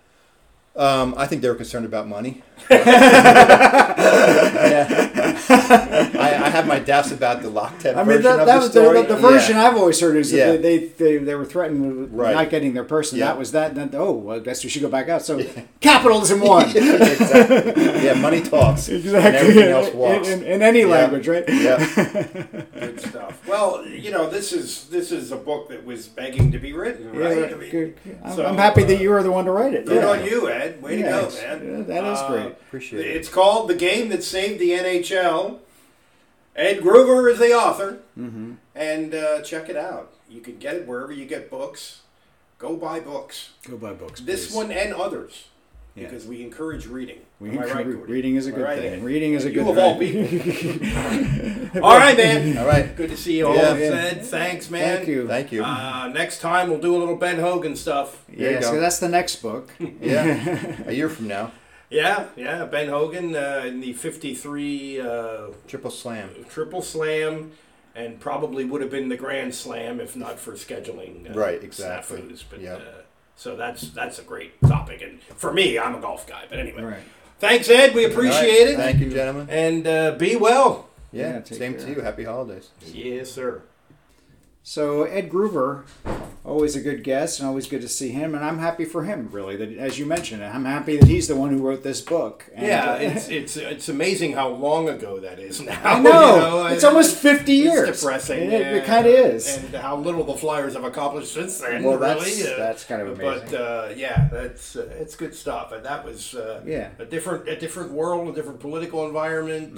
S3: I think they were concerned about money.
S2: Yeah.
S3: I have my doubts about the Loctite
S2: I mean,
S3: version of
S2: that
S3: the
S2: was
S3: story.
S2: the version
S3: Yeah.
S2: I've always heard is
S3: Yeah.
S2: that they were threatened with
S3: Right.
S2: not getting their person.
S3: Yeah.
S2: That was that. And then, oh, well, I guess we should go back out. So capitalism won.
S3: Exactly. Yeah, money talks.
S2: Exactly.
S3: And everything else walks.
S2: In any language, right?
S3: Yeah.
S1: Good stuff. Well, this is a book that was begging to be written, right?
S2: Yeah,
S1: I mean,
S2: good. I'm
S1: so,
S2: happy that you were the one to write it.
S1: Good
S2: Yeah.
S1: on you, Ed. Way to
S2: Yeah,
S1: go,
S2: it's-
S1: man.
S2: yeah, that is great.
S3: Appreciate it.
S1: It's called The Game That Saved the NHL. Ed Groover is the author.
S2: Mm-hmm.
S1: And check it out. You can get it wherever you get books. Go buy books.
S2: Go buy books.
S1: This
S2: please.
S1: one and others.
S2: Yeah.
S1: Because we encourage reading.
S2: We
S1: Am I right,
S2: encourage-
S1: Gordy?
S2: reading is a
S1: Am I
S2: good
S1: right,
S2: thing.
S1: Ed?
S2: Reading is a
S1: You
S2: good
S1: of all
S2: thing.
S1: people. All right, man.
S3: All right.
S1: Good to see you all.
S3: Yeah.
S1: Ed, thanks, man.
S2: Thank you.
S3: Thank you.
S1: Next time we'll do a little Ben Hogan stuff.
S3: There you
S2: Yeah,
S3: go.
S2: so that's the next book.
S3: Yeah. A year from now.
S1: Yeah, Ben Hogan in the 53
S3: Triple slam.
S1: Triple Slam, and probably would have been the Grand Slam if not for scheduling
S3: Right, exactly.
S1: snafus. But,
S3: Yep.
S1: so that's a great topic. And for me, I'm a golf guy. But anyway,
S2: Right.
S1: thanks, Ed. We
S3: All
S1: appreciate
S3: right.
S1: it.
S3: Thank you, gentlemen.
S1: And be well.
S3: Yeah,
S2: Yeah, take
S3: same
S2: care.
S3: to you. Happy holidays.
S1: Yes, sir.
S2: So Ed Groover, always a good guest, and always good to see him. And I'm happy for him, really. That, as you mentioned, I'm happy that he's the one who wrote this book. And,
S1: Yeah, it's amazing how long ago that is now.
S2: I know. It's almost 50 years.
S1: It's depressing.
S2: It kind of is.
S1: And how little the Flyers have accomplished since then.
S2: Well,
S1: really.
S2: that's kind of amazing.
S1: But yeah, that's it's good stuff. And that was
S2: Yeah.
S1: a different world, a different political environment.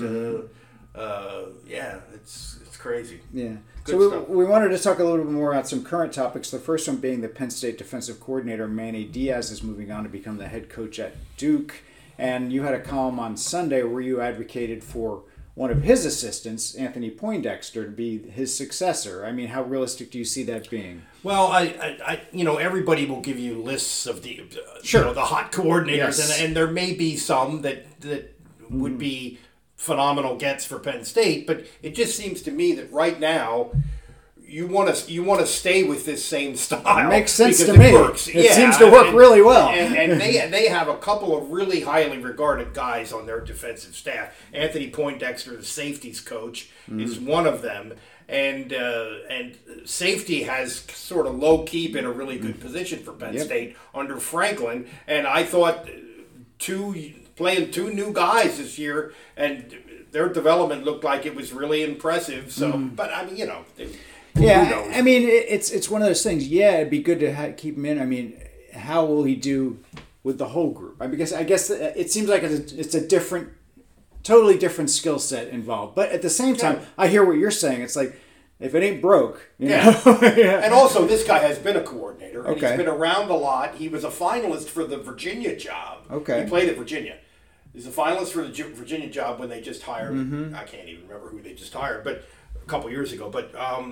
S1: Yeah, it's crazy.
S2: Yeah.
S1: Good
S2: So
S1: stuff.
S2: we wanted to talk a little bit more about some current topics. The first one being the Penn State defensive coordinator Manny Diaz is moving on to become the head coach at Duke. And you had a column on Sunday where you advocated for one of his assistants, Anthony Poindexter, to be his successor. I mean, how realistic do you see that being?
S1: Well, I everybody will give you lists of the
S2: Sure.
S1: the hot coordinators,
S2: Yes.
S1: and there may be some that would be phenomenal gets for Penn State, but it just seems to me that right now you want to stay with this same style.
S2: It makes sense
S1: because
S2: to
S1: it
S2: me.
S1: Works.
S2: It seems to work really well.
S1: And they have a couple of really highly regarded guys on their defensive staff. Anthony Poindexter, the safeties coach, is one of them. And safety has sort of low key been a really good position for Penn State under Franklin. And I thought playing two new guys this year, and their development looked like it was really impressive. So, but I mean, who knows?
S2: I mean, it's one of those things. Yeah, it'd be good to keep him in. I mean, how will he do with the whole group? Because I guess it seems like it's a different, totally different skill set involved. But at the same time, I hear what you're saying. It's like, if it ain't broke, you know? Yeah.
S1: And also, this guy has been a coordinator. And
S2: Okay.
S1: he's been around a lot. He was a finalist for the Virginia job.
S2: Okay.
S1: He played at Virginia. He's a finalist for the Virginia job when they just hired. I can't even remember who they just hired, but a couple years ago. But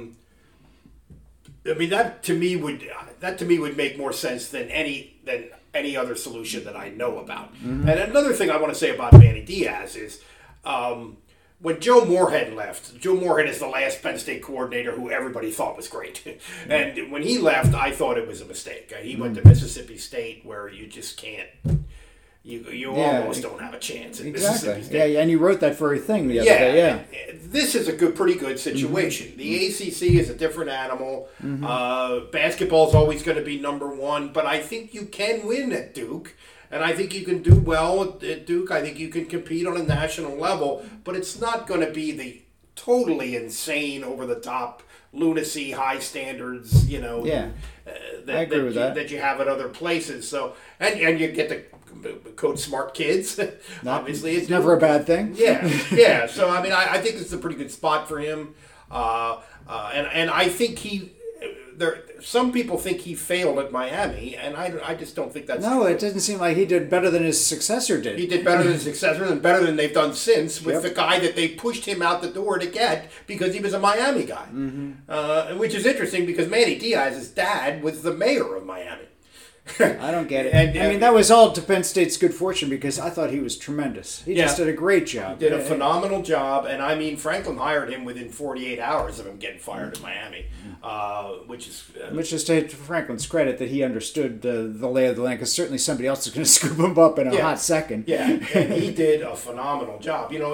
S1: I mean, that to me would make more sense than any other solution that I know about. And another thing I want to say about Manny Diaz is when Joe Moorhead left. Joe Moorhead is the last Penn State coordinator who everybody thought was great, and when he left, I thought it was a mistake. He went to Mississippi State, where you just can't. You almost don't have a chance at Mississippi State.
S2: Yeah, and you wrote that very thing the other day. Yeah.
S1: This is a pretty good situation. The ACC is a different animal. Basketball is always going to be number one, but I think you can win at Duke, and I think you can do well at Duke. I think you can compete on a national level, but it's not going to be the totally insane, over the top lunacy, high standards.
S2: I agree with that.
S1: That you have at other places. So and you get to coach smart kids. Obviously,
S2: it's never a bad thing.
S1: Yeah. So I mean, I think this is a pretty good spot for him, and I think some people think he failed at Miami, and I just don't think that's
S2: No,
S1: true.
S2: it doesn't seem like he did better than his successor did.
S1: He did better than his successor and better than they've done since with the guy that they pushed him out the door to get because he was a Miami guy, which is interesting because Manny Diaz's dad was the mayor of Miami.
S2: I don't get it. I mean, that was all to Penn State's good fortune because I thought he was tremendous. He just did a great job.
S1: Did a phenomenal job, and I mean, Franklin hired him within 48 hours of him getting fired at Miami, which is
S2: to Franklin's credit that he understood the lay of the land, because certainly somebody else is going to scoop him up in a hot second.
S1: Yeah, and he did a phenomenal job.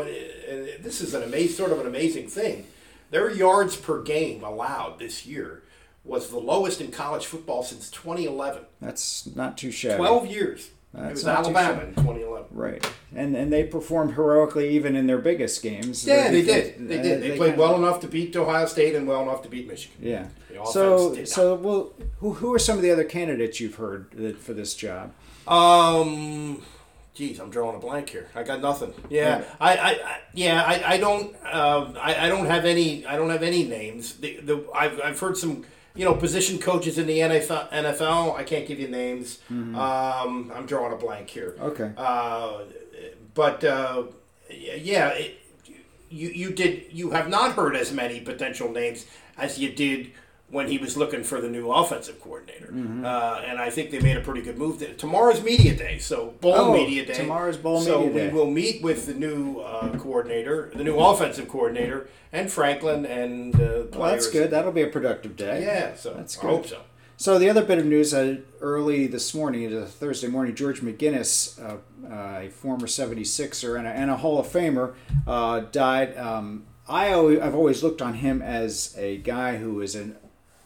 S1: and this is sort of an amazing thing. Their yards per game allowed this year was the lowest in college football since 2011.
S2: That's not too shabby.
S1: 12 years. It was Alabama in 2011.
S2: Right. And they performed heroically even in their biggest games.
S1: Yeah, they did. They played well enough to beat Ohio State and well enough to beat Michigan.
S2: Yeah.
S1: So
S2: who are some of the other candidates you've heard for this job?
S1: Geez, I'm drawing a blank here. I got nothing. Yeah, I don't have any names. I've heard some position coaches in the NFL. I can't give you names. Mm-hmm. I'm drawing a blank here.
S2: Okay.
S1: You have not heard as many potential names as you did when he was looking for the new offensive coordinator. Mm-hmm. And I think they made a pretty good move. Tomorrow's media day, so media day.
S2: Tomorrow's media day.
S1: So we will meet with the new coordinator, the new offensive coordinator, and Franklin and players.
S2: Well, that's good. That'll be a productive day.
S1: Yeah, so
S2: that's good.
S1: I hope so.
S2: So the other bit of news, early this morning, Thursday morning, George McGinnis, a former 76er and a Hall of Famer, died. I've always looked on him as a guy who is an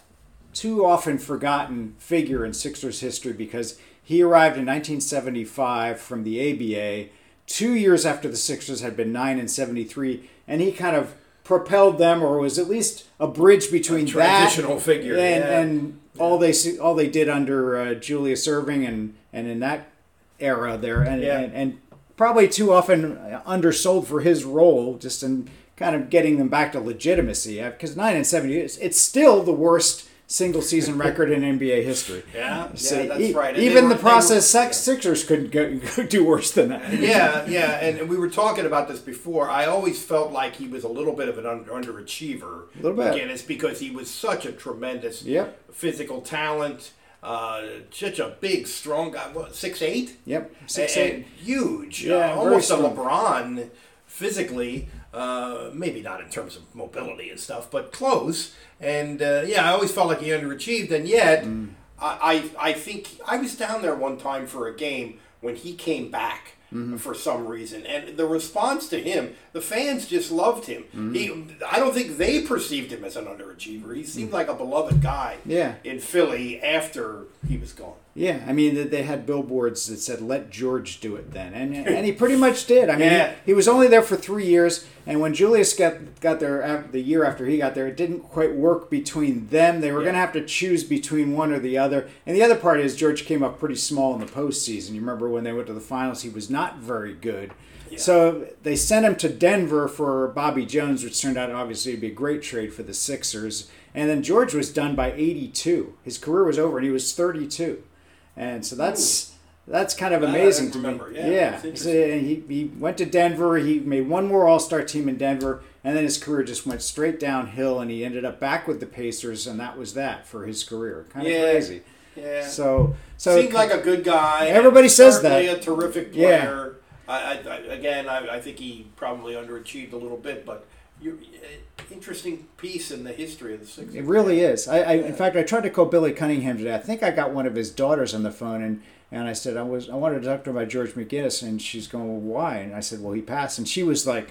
S2: too often forgotten figure in Sixers history because he arrived in 1975 from the ABA, 2 years after the Sixers had been 9-73, and he kind of propelled them, or was at least a bridge between
S1: transitional figure
S2: and all they did under Julius Erving and in that era there, and probably too often undersold for his role, just in kind of getting them back to legitimacy, because 9-70 it's still the worst single season record in NBA history.
S1: Yeah, that's right. And
S2: even the process Sixers couldn't do worse than that.
S1: Yeah, and we were talking about this before. I always felt like he was a little bit of an underachiever.
S2: A little bit.
S1: Again, it's because he was such a tremendous physical talent. Such a big, strong guy. What, 6'8"?
S2: Yep,
S1: 6'8". And huge. Almost a LeBron physically. Maybe not in terms of mobility and stuff, but close. And I always felt like he underachieved. And yet, I think I was down there one time for a game when he came back for some reason. And the response to him, the fans just loved him. I don't think they perceived him as an underachiever. He seemed like a beloved guy in Philly after he was gone.
S2: Yeah, I mean, they had billboards that said, "Let George do it then." And he pretty much did. I mean, he was only there for 3 years, and when Julius got there the year after he got there, it didn't quite work between them. They were going to have to choose between one or the other. And the other part is George came up pretty small in the postseason. You remember when they went to the finals, he was not very good. Yeah. So they sent him to Denver for Bobby Jones, which turned out obviously to be a great trade for the Sixers. And then George was done by 82. His career was over, and he was 32. And so that's kind of amazing to me. Yeah. So he went to Denver. He made one more All-Star team in Denver, and then his career just went straight downhill, and he ended up back with the Pacers, and that was that for his career. Kind of crazy.
S1: Yeah.
S2: So
S1: seemed like a good guy.
S2: Everybody says that.
S1: Certainly a terrific player. Yeah. I think he probably underachieved a little bit, but interesting piece in the history of the Sixers.
S2: It really is. In fact, I tried to call Billy Cunningham today. I think I got one of his daughters on the phone, and I said I wanted to talk to her about George McGinnis, and she's going, "Well, why?" And I said, "Well, he passed," and she was like,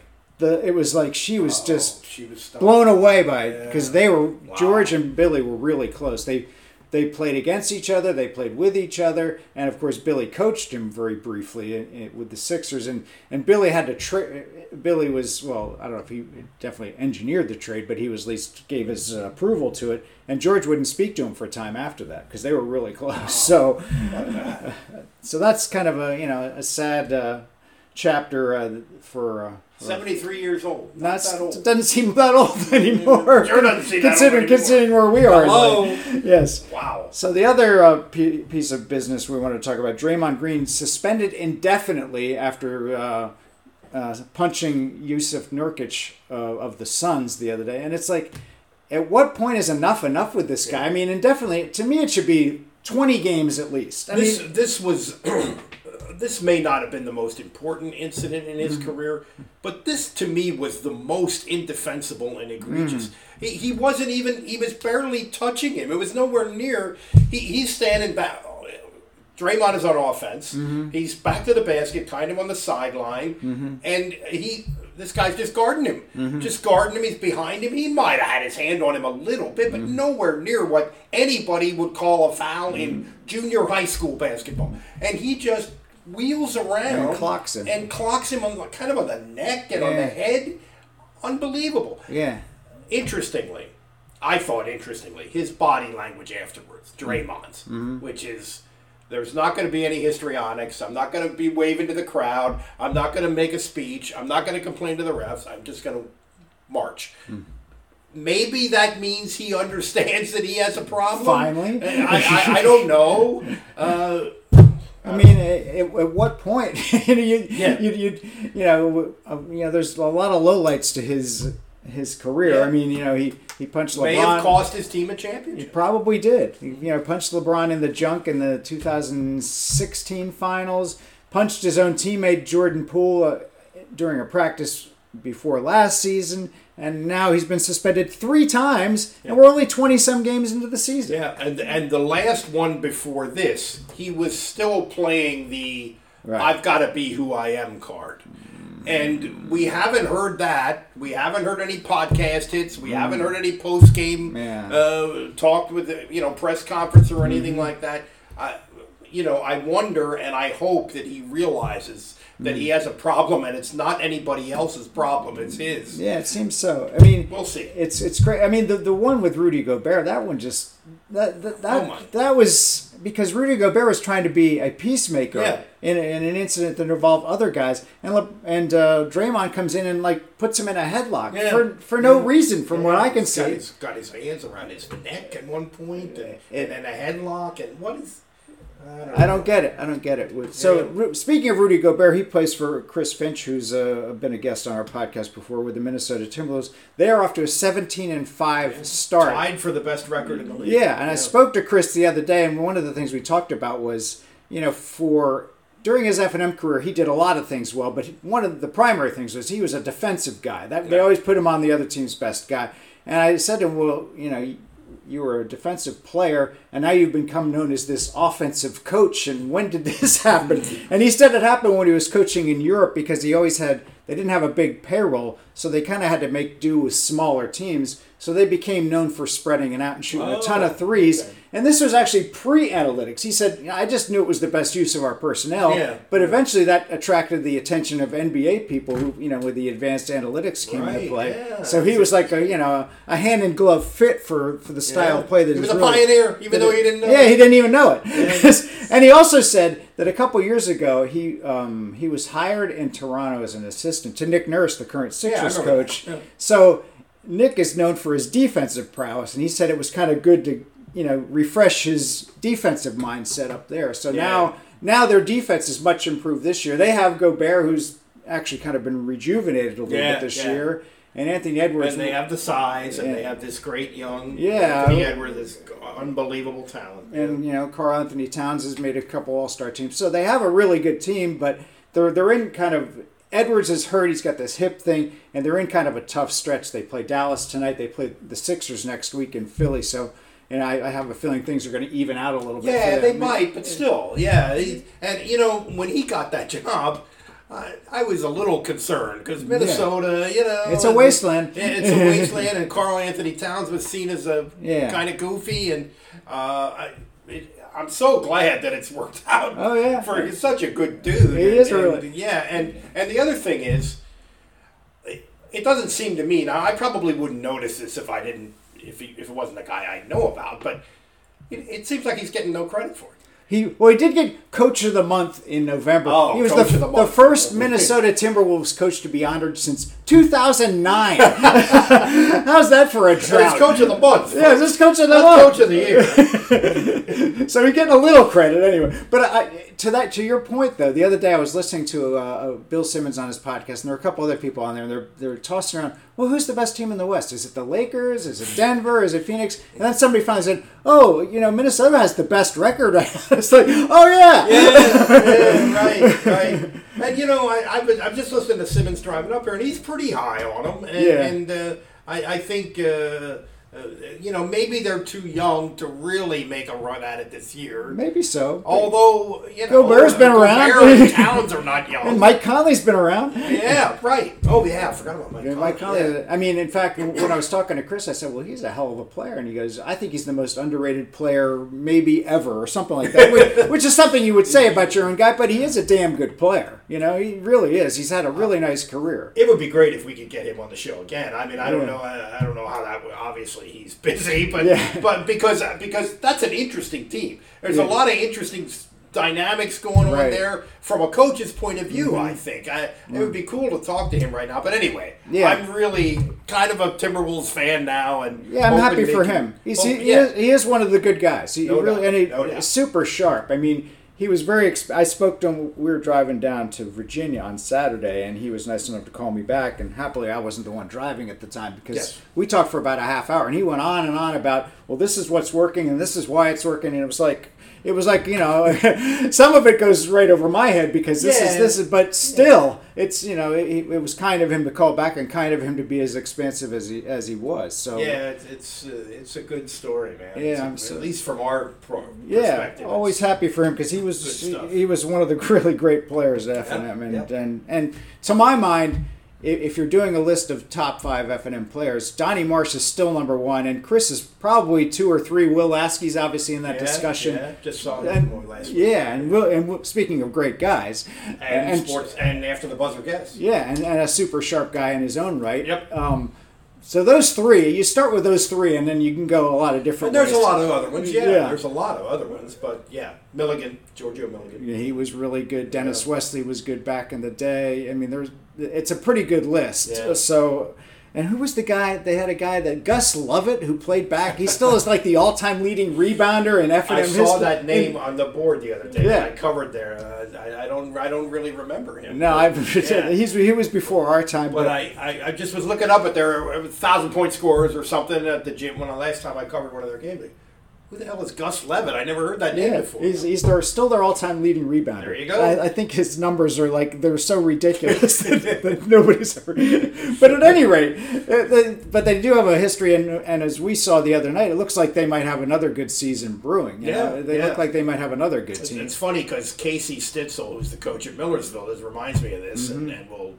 S2: she was just blown away by it because George and Billy were really close. They played against each other. They played with each other. And, of course, Billy coached him very briefly with the Sixers. And Billy had to trade. Billy was, well, I don't know if he definitely engineered the trade, but he was at least gave his approval to it. And George wouldn't speak to him for a time after that because they were really close. So that's kind of a sad chapter for
S1: 73 years old. Not that old.
S2: Doesn't seem that old anymore.
S1: Sure doesn't seem that old anymore.
S2: Considering where we are.
S1: Hello.
S2: Yes.
S1: Wow.
S2: So the other piece of business we want to talk about, Draymond Green suspended indefinitely after punching Yusuf Nurkic of the Suns the other day. And it's like, at what point is enough with this guy? I mean, indefinitely, to me it should be 20 games at least.
S1: This may not have been the most important incident in his career, but this to me was the most indefensible and egregious. He wasn't even, he was barely touching him. It was nowhere near. He's standing back. Draymond is on offense. He's back to the basket, kind of on the sideline, and this guy's just guarding him. Just guarding him. He's behind him. He might have had his hand on him a little bit, but nowhere near what anybody would call a foul in junior high school basketball. And he just wheels around
S2: And clocks him.
S1: on kind of on the neck and on the head. Unbelievable.
S2: Yeah.
S1: I thought interestingly, his body language afterwards, Draymond's, which is, there's not going to be any histrionics. I'm not going to be waving to the crowd. I'm not going to make a speech. I'm not going to complain to the refs. I'm just going to march. Maybe that means he understands that he has a problem.
S2: Finally.
S1: I don't know.
S2: I mean, at what point? There's a lot of lowlights to his career.
S1: Yeah.
S2: I mean, he punched LeBron.
S1: May have cost his team a championship.
S2: He probably did. He, punched LeBron in the junk in the 2016 finals. Punched his own teammate Jordan Poole during a practice before last season. And now he's been suspended 3 times, and we're only 20-some games into the season.
S1: Yeah, and the last one before this, he was still playing the I've got to be who I am card. And we haven't heard that. We haven't heard any podcast hits. We haven't heard any post-game talk with, press conference or anything like that. I wonder and I hope that he realizes that he has a problem and it's not anybody else's problem, it's his.
S2: Yeah, it seems so. I mean,
S1: we'll see.
S2: It's great. I mean, the one with Rudy Gobert, that one just that was because Rudy Gobert was trying to be a peacemaker in an incident that involved other guys, and Draymond comes in and puts him in a headlock for no reason, from what I can see.
S1: He's got his hands around his neck at one point, and a headlock, and what is?
S2: I don't get it. So, speaking of Rudy Gobert, he plays for Chris Finch, who's been a guest on our podcast before with the Minnesota Timberwolves. They are off to a 17-5 start.
S1: Tied for the best record in the league.
S2: Yeah, and I spoke to Chris the other day, and one of the things we talked about was, during his F&M career, he did a lot of things well, but one of the primary things was he was a defensive guy. They always put him on the other team's best guy. And I said to him, well, you were a defensive player, and now you've become known as this offensive coach, and when did this happen? And he said it happened when he was coaching in Europe, because they didn't have a big payroll, so they kind of had to make do with smaller teams, so they became known for spreading it out and shooting a ton of threes. Okay. And this was actually pre-analytics. He said, I just knew it was the best use of our personnel, but eventually that attracted the attention of NBA people who, with the advanced analytics came into play. Yeah, so he was like a hand-in-glove fit for the style of play that
S1: he was a pioneer, even though he didn't know it.
S2: Yeah, he didn't even know it. Yeah. And he also said that a couple years ago, he was hired in Toronto as an assistant to Nick Nurse, the current Sixers coach. Yeah. So Nick is known for his defensive prowess, and he said it was kind of good to refresh his defensive mindset up there. So now their defense is much improved this year. They have Gobert, who's actually kind of been rejuvenated a little bit this year. And Anthony Edwards.
S1: And they have the size, and they have this great young Anthony Edwards, this unbelievable talent.
S2: And, Karl Anthony Towns has made a couple all-star teams. So they have a really good team, but they're in kind of... Edwards is hurt. He's got this hip thing, and they're in kind of a tough stretch. They play Dallas tonight. They play the Sixers next week in Philly. So... And I have a feeling things are going to even out a little bit.
S1: Yeah, they might, but still, And, when he got that job, I was a little concerned because Minnesota,
S2: it's a wasteland.
S1: It's a wasteland, and Karl Anthony Towns was seen as a kind of goofy, and I'm so glad that it's worked out.
S2: Oh yeah,
S1: he's such a good dude.
S2: He is really.
S1: Yeah, and the other thing is, it doesn't seem to me now. I probably wouldn't notice this if I didn't. If it wasn't a guy I know about, but it seems like he's getting no credit for it.
S2: He did get Coach of the Month in November.
S1: Oh,
S2: he was
S1: the
S2: first Minnesota Timberwolves coach to be honored since 2009. How's that for a drought?
S1: It's Coach of the Month.
S2: Yeah, it's Coach of the Month.
S1: Coach of the Year.
S2: So he's getting a little credit anyway. But to your point though, the other day I was listening to Bill Simmons on his podcast, and there were a couple other people on there, and they're tossing around. Well, who's the best team in the West? Is it the Lakers? Is it Denver? Is it Phoenix? And then somebody finally said, Minnesota has the best record. It's like, oh yeah.
S1: Yeah, right. And I'm just listening to Simmons driving up here, and he's pretty high on him. And I think maybe they're too young to really make a run at it this year.
S2: Maybe so.
S1: Although,
S2: Gobert's been around.
S1: Gobert and Towns are not young.
S2: And Mike Conley's been around.
S1: Yeah, right. Oh, yeah, I forgot about Mike Conley.
S2: Mike Conley. I mean, in fact, when I was talking to Chris, I said, well, he's a hell of a player. And he goes, I think he's the most underrated player maybe ever, or something like that, which is something you would say about your own guy, but he is a damn good player. He really is. He's had a really nice career.
S1: It would be great if we could get him on the show again. I mean, I don't know how that would, obviously he's busy, but because that's an interesting team. There's a lot of interesting dynamics going on there from a coach's point of view. I think it would be cool to talk to him right now. But anyway, I'm really kind of a Timberwolves fan now, and
S2: I'm happy for him. He is one of the good guys. He's super sharp. I mean, he was I spoke to him. We were driving down to Virginia on Saturday, and he was nice enough to call me back. And happily, I wasn't the one driving at the time because we talked for about a half hour, and he went on and on about, well, this is what's working, and this is why it's working, and it was like some of it goes right over my head because this is, but still, it's it was kind of him to call back and kind of him to be as expansive as he was. So
S1: it's a good story, man.
S2: Yeah,
S1: at least from our perspective.
S2: Always happy for him because he was one of the really great players at F&M, and to my mind, if you're doing a list of top 5 F&M players, Donnie Marsh is still number 1, and Chris is probably 2 or 3. Will Lasky's obviously in that discussion.
S1: Yeah, just saw him last week.
S2: Yeah, and speaking of great guys,
S1: and sports, and after the buzzer guess.
S2: Yeah, and a super sharp guy in his own right.
S1: Yep.
S2: So those 3, you start with those 3, and then you can go a lot of different
S1: ways.
S2: There's
S1: a lot of other ones, there's a lot of other ones, but Giorgio Milligan.
S2: Yeah, he was really good. Dennis Wesley was good back in the day. I mean, it's a pretty good list. Yeah. So, and who was the guy? They had a guy that Gus Lovett who played back. He still is like the all-time leading rebounder in F&M history.
S1: I saw that name on the board the other day. Yeah. I covered there. I don't really remember him.
S2: No, he was before our time.
S1: But I just was looking up at their 1,000-point scorers or something at the gym when last time I covered one of their games. Who the hell is Gus Levitt? I never heard that name before.
S2: He's still their all-time leading rebounder.
S1: There you go.
S2: I think his numbers are they're so ridiculous that nobody's ever. But at any rate, but they do have a history, and as we saw the other night, it looks like they might have another good season brewing. They look like they might have another good team.
S1: It's funny because Casey Stitzel, who's the coach at Millersville, reminds me of this, and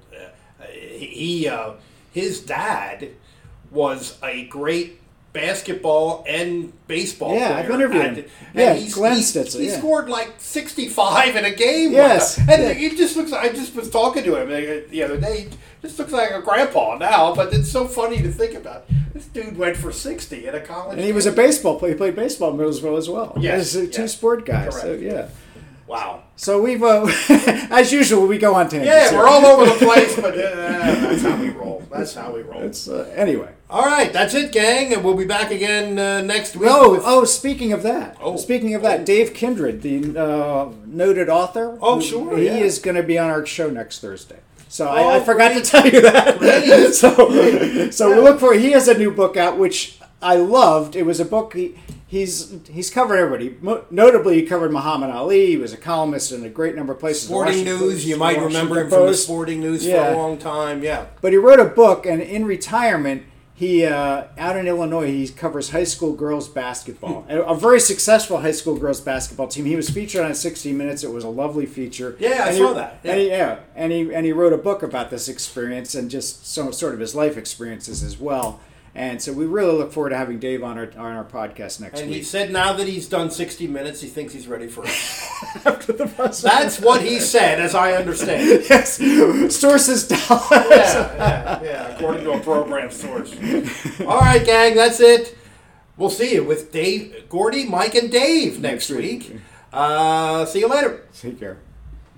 S1: his dad was a great basketball and baseball player.
S2: I've interviewed him. Glenn Stitzel.
S1: He scored like 65 in a game.
S2: Yes.
S1: And he just looks like, I just was talking to him the other day. He just looks like a grandpa now, but it's so funny to think about. This dude went for 60 at a college.
S2: And he was a baseball player. He played baseball in Millersville as well.
S1: Yes.
S2: He was a two-sport guy.
S1: Correct.
S2: So,
S1: Wow.
S2: So we've, as usual, we go on tangents.
S1: Yeah, we're all over the place, but that's how we roll.
S2: It's anyway.
S1: All right, that's it, gang, and we'll be back again next week.
S2: Speaking of that, Dave Kindred, the noted author.
S1: Oh, sure.
S2: He is going to be on our show next Thursday. So I forgot to tell you that. So we look for. He has a new book out, which I loved. It was a book. He's covered everybody. Notably, he covered Muhammad Ali. He was a columnist in a great number of places.
S1: Sporting News. You might remember him from the Sporting News for a long time. Yeah.
S2: But he wrote a book, and in retirement, he out in Illinois, he covers high school girls basketball. A very successful high school girls basketball team. He was featured on 60 Minutes. It was a lovely feature.
S1: Yeah, I saw that. Yeah.
S2: And he wrote a book about this experience and just sort of his life experiences as well. And so we really look forward to having Dave on our podcast next week.
S1: And he said now that he's done 60 Minutes, he thinks he's ready for it.
S2: After the buzzer.
S1: That's what he said, as I understand.
S2: Yes. Sources tell us.
S1: Yeah, according to a program source. All right, gang, that's it. We'll see you with Dave, Gordy, Mike, and Dave next week. See you later.
S2: Take care.